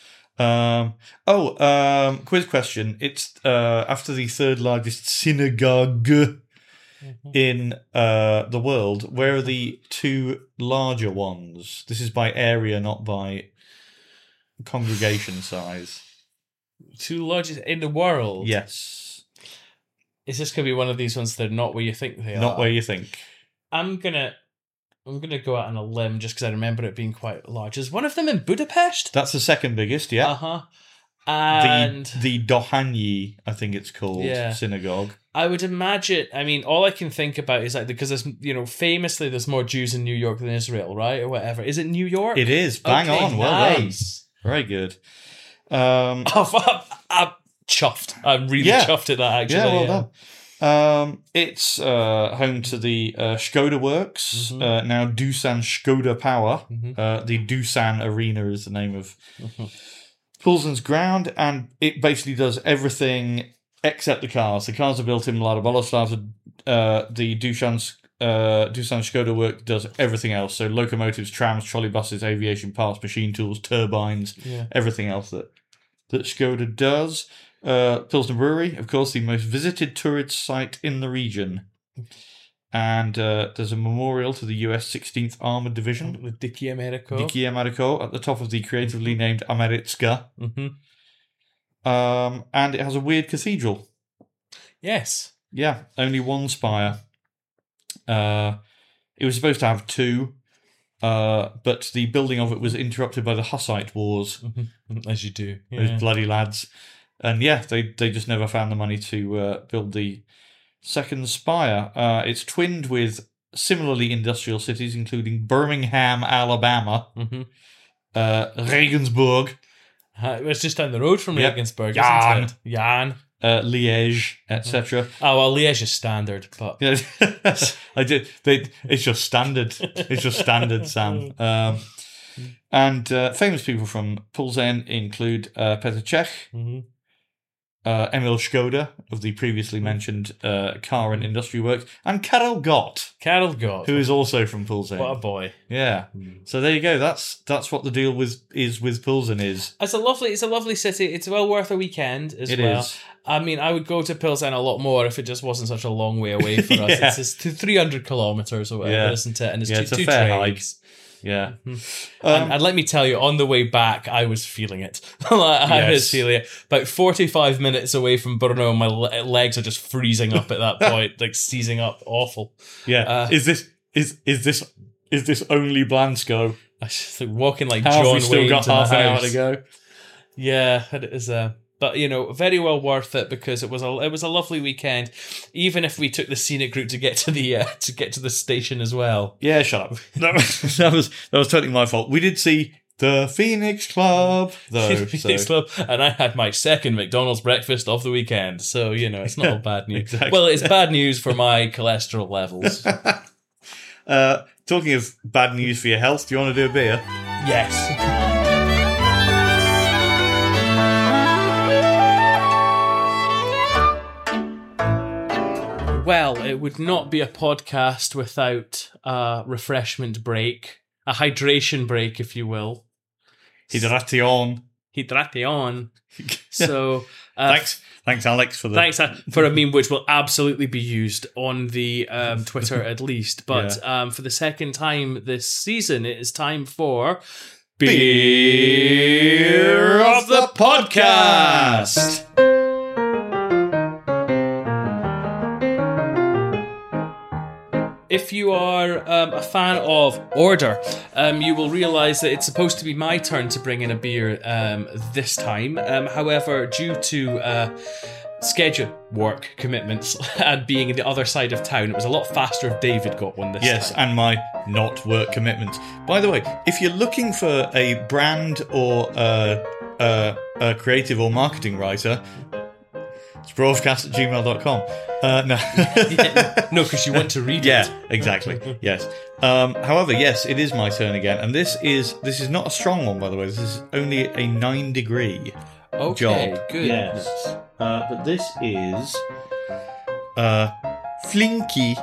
Quiz question. It's after the 3rd largest synagogue in the world. Where are the 2 larger ones? This is by area, not by congregation size. 2 largest in the world? Yes. Is this going to be one of these ones that are not where you think they are? Not where you think. I'm gonna go out on a limb just because I remember it being quite large. Is one of them in Budapest? That's the 2nd biggest, yeah. And the Dohányi, I think it's called, synagogue. I would imagine. I mean, all I can think about is like because there's famously there's more Jews in New York than Israel, right, or whatever. Is it New York? It is. Bang on. Well done. Very good. I'm chuffed. I'm really chuffed at that. Actually, well done. It's home to the Skoda Works, now Doosan Skoda Power. The Doosan Arena is the name of Poulsen's ground, and it basically does everything except the cars. The cars are built in Mlada Boleslav. The Doosan Skoda Works does everything else. So locomotives, trams, trolleybuses, aviation parts, machine tools, turbines, everything else that Skoda does. Pilsner Brewery, of course, the most visited tourist site in the region. And there's a memorial to the US 16th Armored Division. With Dickie Americo. At the top of the creatively named Ameritska. And it has a weird cathedral. Yes. Yeah, only one spire. It was supposed to have two, but the building of it was interrupted by the Hussite Wars. As you do. Those bloody lads. And they just never found the money to build the second spire. It's twinned with similarly industrial cities, including Birmingham, Alabama, Regensburg. It's just down the road from Regensburg, isn't it? Jan. Liège, etc. Oh well, Liège is standard, but It's just standard. It's just standard, Sam. And famous people from Poulsen include Petr Cech, Emil Skoda of the previously mentioned car and industry works, and Karel Gott. Who is also from Poulsen. What a boy. Yeah. So there you go. That's what the deal with Poulsen is. It's a lovely city. It's well worth a weekend as well. It is. I mean, I would go to Pilsen a lot more if it just wasn't such a long way away for us. It's 300 kilometers or whatever, isn't it? And it's two fair trains. Hike. Yeah. And let me tell you, on the way back, I was feeling it. I was feeling it. About 45 minutes away from Brno, my legs are just freezing up at that point, like seizing up. Awful. Yeah. Is this only Blansko? I just like walking like How John have we still Wayne got to half the an hour house. to go? Yeah, it is. But very well worth it because it was a lovely weekend. Even if we took the scenic route to get to the station as well. Yeah, shut up. That was totally my fault. We did see the Phoenix Club, though. Club, and I had my second McDonald's breakfast of the weekend. So it's not all bad news. Exactly. Well, it's bad news for my cholesterol levels. Talking of bad news for your health, do you want to do a beer? Yes. Well, it would not be a podcast without a refreshment break, a hydration break, if you will. Hydration. So, thanks, Alex, for the thanks for a meme which will absolutely be used on the Twitter at least. But for the second time this season, it is time for Beer of the Podcast. If you are a fan of Order, you will realise that it's supposed to be my turn to bring in a beer this time. However, due to schedule work commitments and being in the other side of town, it was a lot faster if David got one this time. Yes, and my not work commitments. By the way, if you're looking for a brand or a creative or marketing writer, it's broadcast@gmail.com. No. No, because you want to read it. Yeah, exactly. Yes. However, yes, it is my turn again, and this is not a strong one, by the way. This is only a 9-degree job. Good. Yes. But this is Flinky.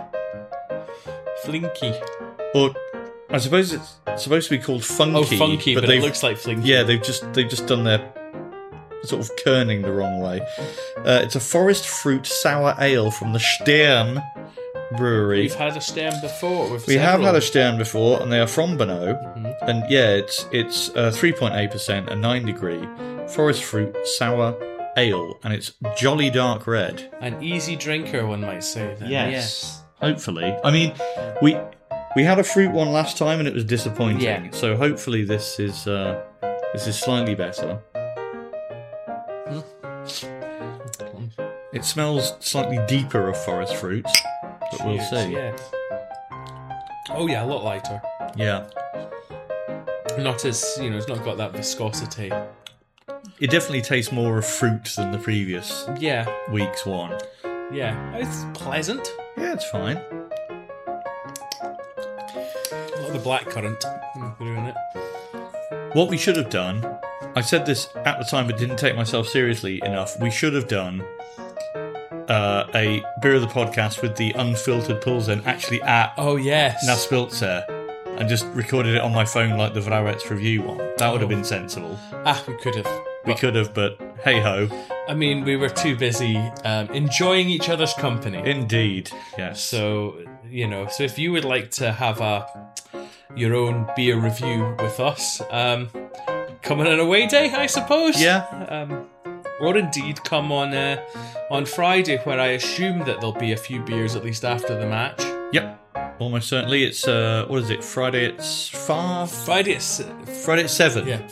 Or I suppose it's supposed to be called Funky. Oh, Funky, but it looks like Flinky. Yeah, they've just done their sort of kerning the wrong way. It's a forest fruit sour ale from the Stern Brewery. We've had a Stern before. We have had a Stern before, and they are from Brno. And it's 3.8%, a 9-degree forest fruit sour ale, and it's jolly dark red. An easy drinker, one might say. Then. Yes. Hopefully. I mean, we had a fruit one last time, and it was disappointing. Yeah. So hopefully this is slightly better. It smells slightly deeper of forest fruits, but we'll see. Yeah. Oh yeah, a lot lighter. Yeah. Not as, it's not got that viscosity. It definitely tastes more of fruit than the previous week's one. Yeah, it's pleasant. Yeah, it's fine. A lot of the blackcurrant through in it. What we should have done, I said this at the time but didn't take myself seriously enough, we should have done a Beer of the Podcast with the unfiltered Pilsen actually at Naspiltzer and just recorded it on my phone like the Vrowets review one. That would have been sensible. We could have. We could have, but hey-ho. I mean, we were too busy enjoying each other's company. Indeed, yes. So, so if you would like to have your own beer review with us, come on an away day, I suppose. Yeah. Or indeed come on Friday, where I assume that there'll be a few beers at least after the match. Yep. Almost certainly. It's, what is it, Friday at 5? Friday at 7. Yeah.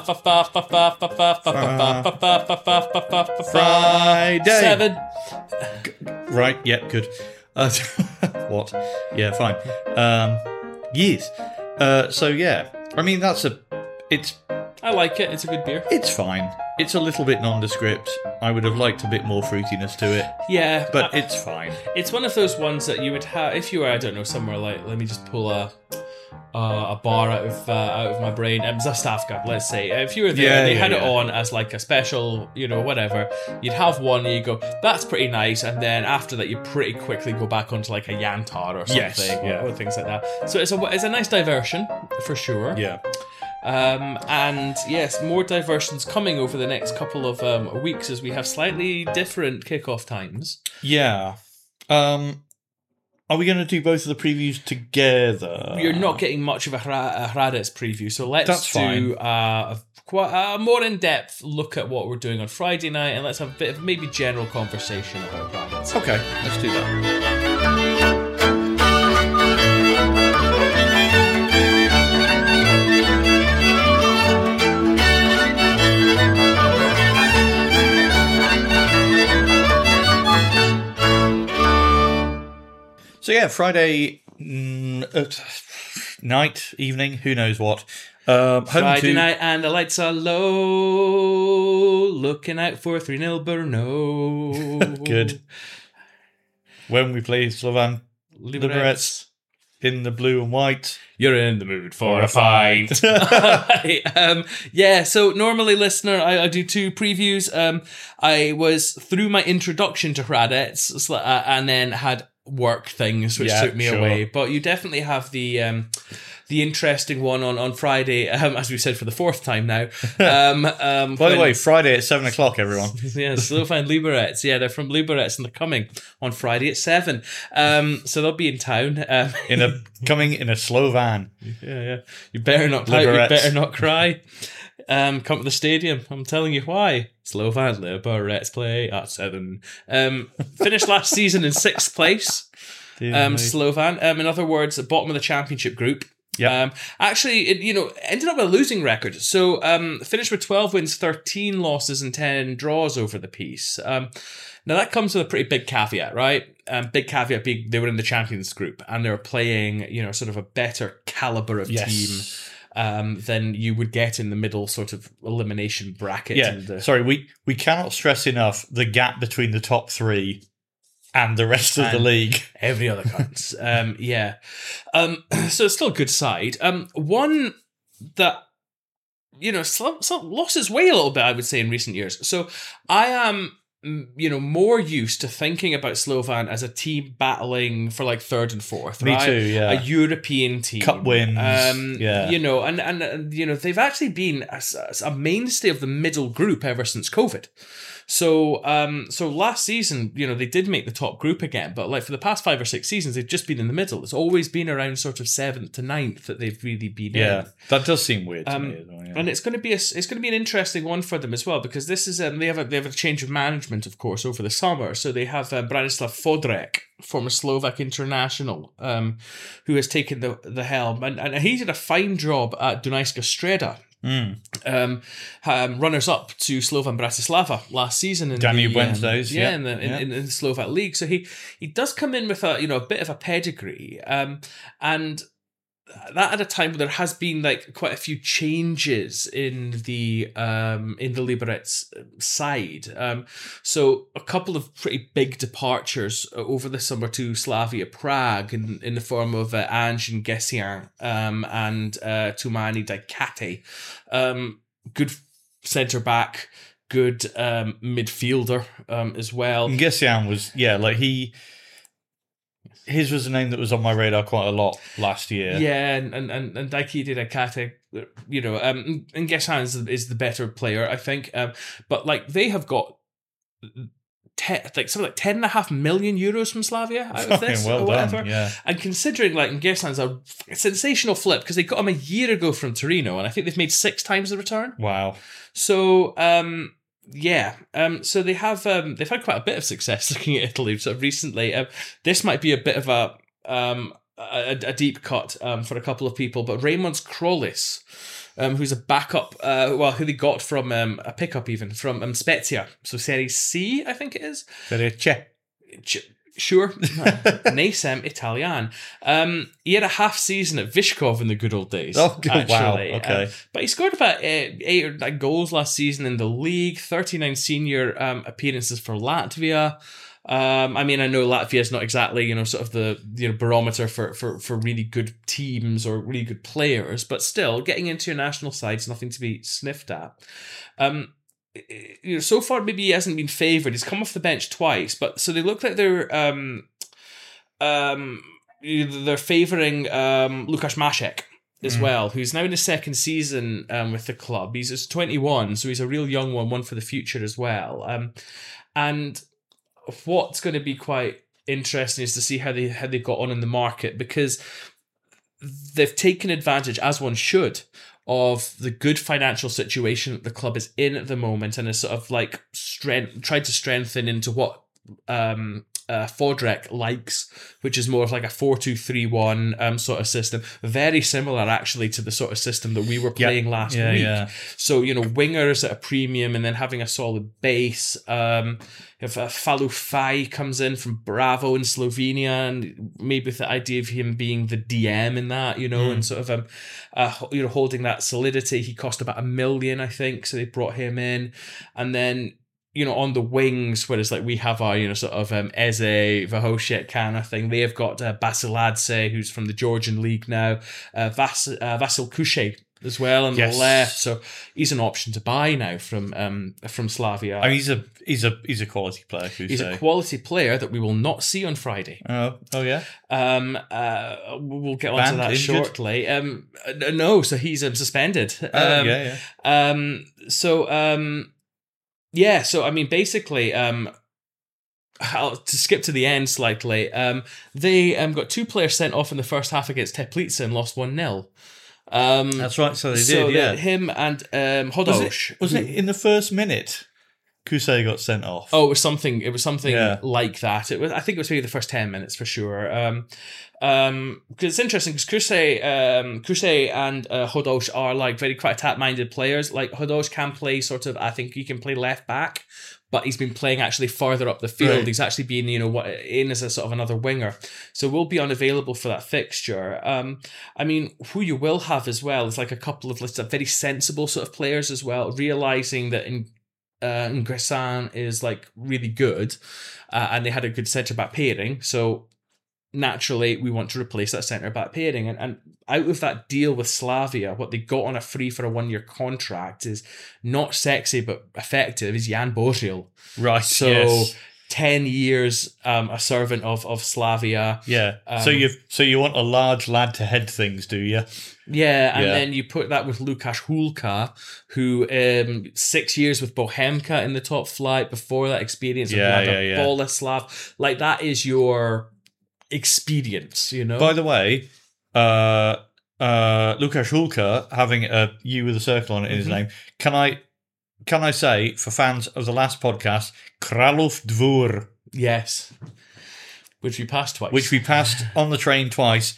Friday. 7. Right, yeah, good. What? Yeah, fine. Yes. So, yeah. I mean, I like it. It's a good beer. It's fine. It's a little bit nondescript. I would have liked a bit more fruitiness to it. Yeah. But it's fine. It's one of those ones that you would have, if you were, I don't know, somewhere like, let me just pull a bar out of my brain, Zastavka, let's say. If you were there and they had it on as like a special, whatever, you'd have one and you go, that's pretty nice, and then after that you pretty quickly go back onto like a Yantar or something, or things like that. So it's a nice diversion, for sure. Yeah. And yes, more diversions coming over the next couple of weeks as we have slightly different kickoff times. Yeah. Are we going to do both of the previews together? You're not getting much of a Hradec preview, so let's do a more in-depth look at what we're doing on Friday night, and let's have a bit of maybe general conversation about Hradec. Okay, let's do that. So yeah, Friday night, evening, who knows what. Friday night and the lights are low, looking out for 3-0 Brno. Good. When we play Slovan Liberec in the blue and white. You're in the mood for a fight. So normally, listener, I do 2 previews. I was through my introduction to Hradec and then had work things which took me away, but you definitely have the interesting one on Friday, as we said for the 4th time now. By the way, Friday at 7:00, everyone. Yeah, Slovan Liberec. Yeah, they're from Liberec and they're coming on Friday at 7. So they'll be in town. Coming in a Slovan. Yeah. You better not pout, you better not cry. Come to the stadium. I'm telling you why. Slovan Liberec play at 7. Finished last season in 6th place. Slovan. In other words, at bottom of the championship group. Yeah. Actually, it ended up with a losing record. So finished with 12 wins, 13 losses, and 10 draws over the piece. Now that comes with a pretty big caveat, right? Big caveat being they were in the Champions Group and they were playing, sort of a better caliber of team than you would get in the middle sort of elimination bracket. Yeah, sorry, we cannot stress enough the gap between the top 3 and the rest of the league. Every other counts. So it's still a good side. One that, lost its way a little bit, I would say, in recent years. So I am... more used to thinking about Slovan as a team battling for like 3rd and 4th, right? Me too, yeah. A European team. Cup wins. And they've actually been a mainstay of the middle group ever since COVID. So last season, they did make the top group again, but like for the past 5 or 6 seasons, they've just been in the middle. It's always been around sort of 7th to 9th that they've really been in. Yeah, that does seem weird to me as well. Yeah. And it's going to be an interesting one for them as well, because this is they have a change of management, of course, over the summer. So they have Branislav Fodrek, former Slovak international, who has taken the helm, and he did a fine job at Dunajska Streda runners-up to Slovan Bratislava last season in Danube the Wednesdays, in the Slovak league. So he does come in with a bit of a pedigree, and that at a time where there has been like quite a few changes in the Liberec side. So a couple of pretty big departures over the summer to Slavia Prague in the form of Ange Ngesian and Toumani Diakate. Good centre back, good midfielder as well. Ngesian was his was a name that was on my radar quite a lot last year. Yeah, and Diakate Diakate, Ngesian is the better player, I think. But like they have got something like 10.5 million euros from Slavia out of this, well or whatever. Done, yeah. And considering like Ngesian's a sensational flip because they got him a year ago from Torino, and I think they've made 6 times the return. Wow. So so they've had quite a bit of success looking at Italy sort of recently. This might be a bit of a deep cut for a couple of people, but Raymond Krolis, who's a backup, who they got from a pickup even from Spezia, so Serie C, I think it is. Serie C. Sure. Nasem Italian. He had a half season at Vyshkov in the good old days. Oh, actually. wow. Okay. But he scored about 8 or 9 goals last season in the league, 39 senior appearances for Latvia. I know Latvia is not exactly, sort of the barometer for really good teams or really good players, but still getting into your national side is nothing to be sniffed at. So far maybe he hasn't been favoured. He's come off the bench twice, but so they look like they're favouring Lukasz Maszek as well, who's now in his second season with the club. He's 21, so he's a real young one for the future as well. And what's going to be quite interesting is to see how they got on in the market, because they've taken advantage, as one should, of the good financial situation that the club is in at the moment, and is sort of like tried to strengthen into what Fodrek likes, which is more of like a 4-2-3-1 sort of system, very similar actually to the sort of system that we were playing last week. Yeah. So wingers at a premium, and then having a solid base. If Falufai comes in from Bravo in Slovenia, and maybe with the idea of him being the DM in that, and sort of holding that solidity. He cost about $1 million, I think, so they brought him in, and then on the wings, whereas like we have our sort of Eze, Vahoshet kind of thing, they have got Basiladze, who's from the Georgian league now, Vasil Kushe as well on the left, so he's an option to buy now from Slavia. He's a quality player. He's a quality player that we will not see on Friday. Oh yeah. We'll get onto that shortly. No, so he's suspended. So basically, to skip to the end slightly, they got 2 players sent off in the first half against Teplice and lost 1-0. That's right. So they did. Yeah, him and Hodosh. Was it in the first minute? Kusei got sent off. Oh, it was something like that. I think it was maybe the first 10 minutes for sure. Because it's interesting because Kusei and Hodosh are like very quite attack-minded players. Like Hodosh can play I think he can play left back, but he's been playing actually farther up the field. Right. He's actually been, in as a sort of another winger. So we'll be unavailable for that fixture. Who you will have as well is like a couple of very sensible sort of players as well, realising that Ngresan is like really good, and they had a good centre-back pairing. So naturally, we want to replace that centre-back pairing. And out of that deal with Slavia, what they got on a free for a 1-year contract is not sexy but effective, is Jan Božil. Right, so 10 years a servant of Slavia. Yeah. So you want a large lad to head things, do you? Yeah, and then you put that with Lukasz Hulka, who 6 years with Bohemka in the top flight, before that experience of Boleslav. Like, that is your experience, By the way, Lukasz Hulka, having a U with a circle on it in his name, can I say, for fans of the last podcast, Kralov Dvor? Yes. Which we passed twice. Which we passed on the train twice.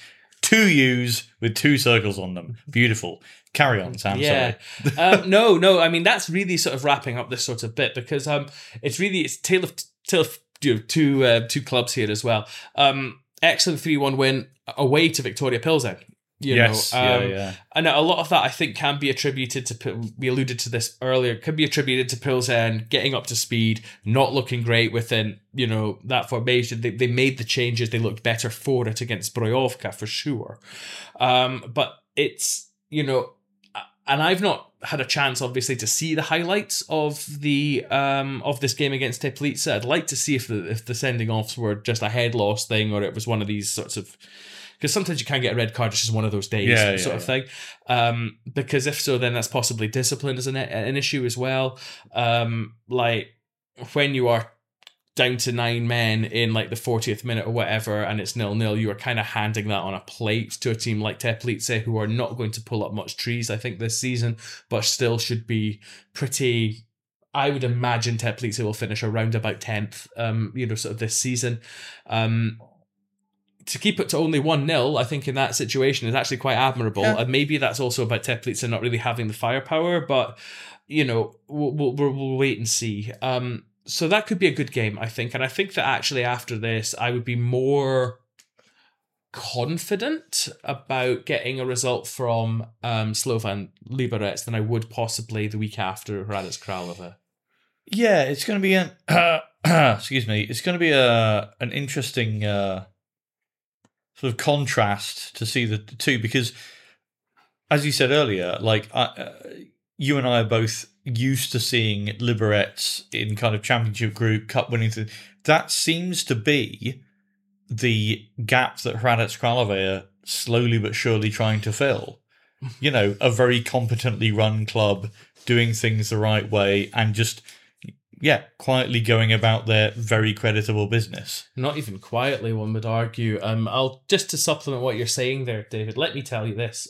2 U's with 2 circles on them. Beautiful. Carry on, Sam. Yeah. Sorry. No. I mean, that's really sort of wrapping up this sort of bit because it's tale of two clubs here as well. Excellent 3-1 win away to Victoria Pilsen. Yes. And a lot of that I think can be attributed to, we alluded to this earlier, can be attributed to Pilsen getting up to speed, not looking great within, that formation. They made the changes, they looked better for it against Brojovka for sure. But it's, and I've not had a chance, obviously, to see the highlights of the of this game against Teplice. I'd like to see if the sending offs were just a head loss thing or it was one of these sorts of, because sometimes you can get a red card, it's just one of those days sort of thing. Because if so, then that's possibly discipline as an issue as well. Like when you are down to 9 men in like the 40th minute or whatever, and it's 0-0, you are kind of handing that on a plate to a team like Teplice, who are not going to pull up much trees, I think, this season, but still should be pretty. I would imagine Teplice will finish around about 10th, sort of this season. To keep it to only 1-0, I think in that situation is actually quite admirable. Yeah. And maybe that's also about Teplice not really having the firepower, but we'll wait and see. So that could be a good game, I think. And I think that actually after this, I would be more confident about getting a result from Slovan Liberec than I would possibly the week after Hradec Králové. Yeah, it's going to be it's going to be an interesting sort of contrast to see the two, because as you said earlier, like you and I are both used to seeing Liberec in kind of championship group, cup winning. That seems to be the gap that Hradec Králové are slowly but surely trying to fill. A very competently run club doing things the right way and just, quietly going about their very creditable business. Not even quietly, one would argue. I'll just to supplement what you're saying there, David, let me tell you this.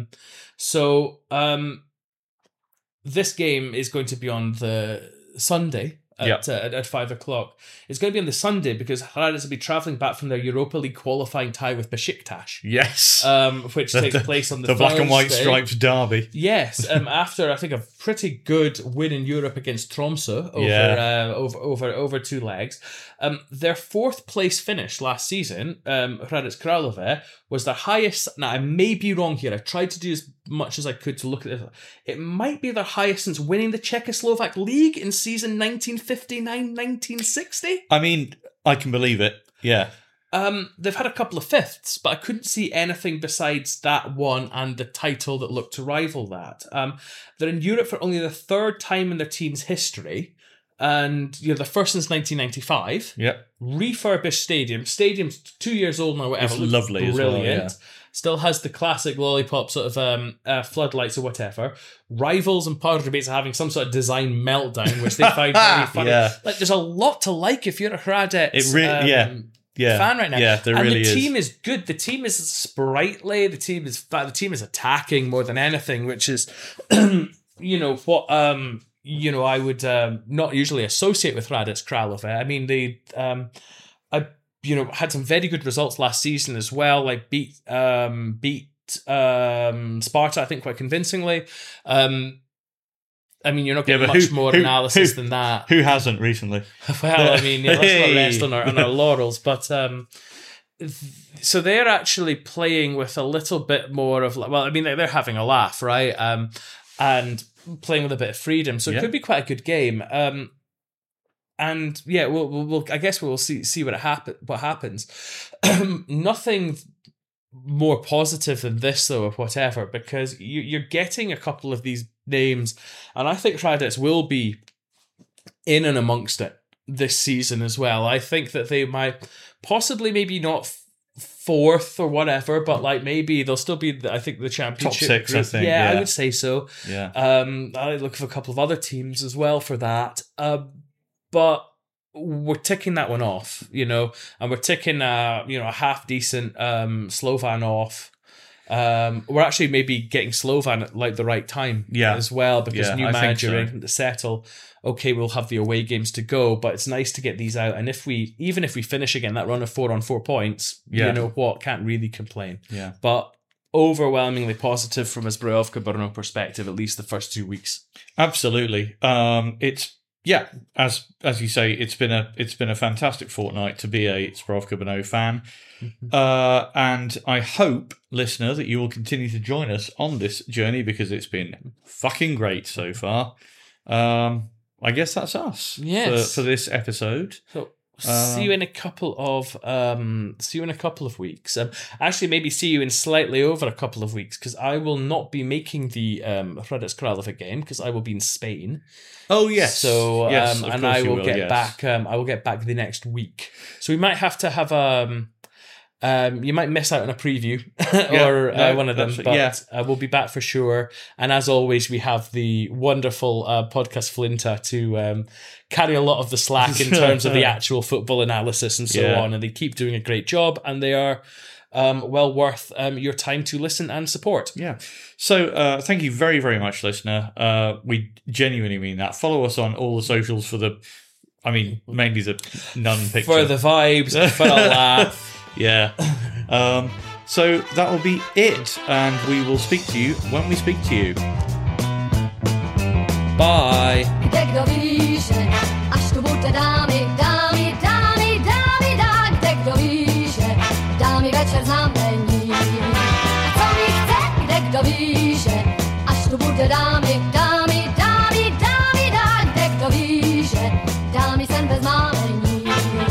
This game is going to be on the Sunday at 5:00. It's going to be on the Sunday because Hradec will be travelling back from their Europa League qualifying tie with Besiktas. Yes. Which takes place on the black and white stripes derby. Yes. After I think a pretty good win in Europe against Tromsø over 2 legs. Their 4th place finish last season, Hradec Králové, was their highest. Now I may be wrong here. I tried to do as much as I could to look at this. It might be their highest since winning the Czechoslovak League in season 1959-1960. I mean, I can believe it. Yeah. They've had a couple of 5ths, but I couldn't see anything besides that one and the title that looked to rival that. They're in Europe for only the 3rd time in their team's history. And the first since 1995. Yep. Refurbished stadium. Stadium's 2 years old now, whatever. It's lovely, brilliant. As well, yeah. Still has the classic lollipop sort of floodlights or whatever. Rivals and Pardubice are having some sort of design meltdown, which they find very funny. Yeah. Like, there's a lot to like if you're a Hradec fan right now. Yeah, there really is. And the team is good. The team is sprightly. The team is attacking more than anything, which is, what I would not usually associate with Hradec Králové. I mean, they had some very good results last season as well. Like beat Sparta, I think, quite convincingly. I mean, you're not getting much more analysis than that. Who hasn't recently? Well, I mean, let's not rest on our laurels. But so they're actually playing with a little bit more of, well, I mean, they're having a laugh, right? And playing with a bit of freedom. So it could be quite a good game. And yeah, we'll I guess we'll see what happens. Nothing more positive than this, though, or whatever, because you're getting a couple of these names, and I think Hradec will be in and amongst it this season as well. I think that they might possibly maybe not 4th or whatever, but like maybe they'll still be, I think, the championship top 6 group. I think. Yeah, I would say so. Yeah. I look for a couple of other teams as well for that. But we're ticking that one off, and we're ticking a half decent Slovan off. We're actually maybe getting Slovan at like the right time as well, because new manager to settle. Okay, we'll have the away games to go, but it's nice to get these out. And even if we finish again that run of 4 on 4 points, you know what, can't really complain. Yeah. But overwhelmingly positive from a Zbrojovka Brno perspective, at least the first 2 weeks. Absolutely. It's as you say, it's been a fantastic fortnight to be a Zbrojovka Brno fan. And I hope, listener, that you will continue to join us on this journey, because it's been fucking great so far. I guess that's us for this episode. So see you in a couple of weeks. Actually, maybe see you in slightly over a couple of weeks, because I will not be making the Hradec Králové game, because I will be in Spain. Oh yes. So and I will get back. I will get back the next week. So we might have to have you might miss out on a preview or one of them, but we'll be back for sure. And as always, we have the wonderful podcast Flinta to carry a lot of the slack in terms of the actual football analysis and so on. And they keep doing a great job, and they are well worth your time to listen and support. Yeah. So thank you very, very much, listener. We genuinely mean that. Follow us on all the socials mainly the nun picture. For the vibes, for a laugh. Yeah. So that will be it, and we will speak to you when we speak to you. Bye. Kde kdo ví, že až tu bude dámy, kde kdo ví, že dámy večer znamení. A co mi chce, kde kdo ví, že až tu bude dámy, kde kdo ví, že dámy sen bez znamení.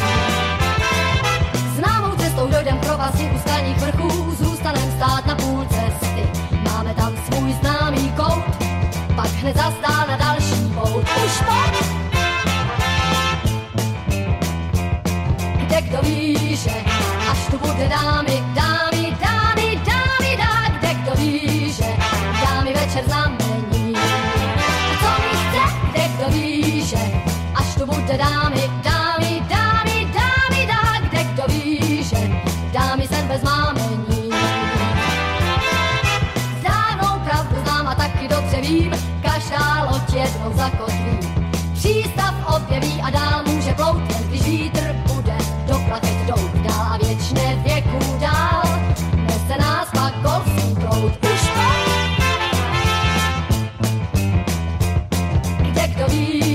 Známou cestou dojdem pro vás u skalních vrchů, zůstanem stát na půl cesty. Máme tam svůj známý kout, pak hned zastál na další pout. Už pojď! Kde kdo ví, že až tu bude dámy, kde kdo ví, že dámy večer znamení. A co mi chce, kde kdo ví, že až tu bude dámy, kde kdo ví, že dámy sen bez mámení. Zdárnou pravdu znám a taky dobře vím, každá loď jednou zakotví. Přístav objeví a dál může plout, jen když vítr bude doplatit dout. Dál a věčné věků dál, nese nás pak golfský proud. Už pojď! Kde kdo ví,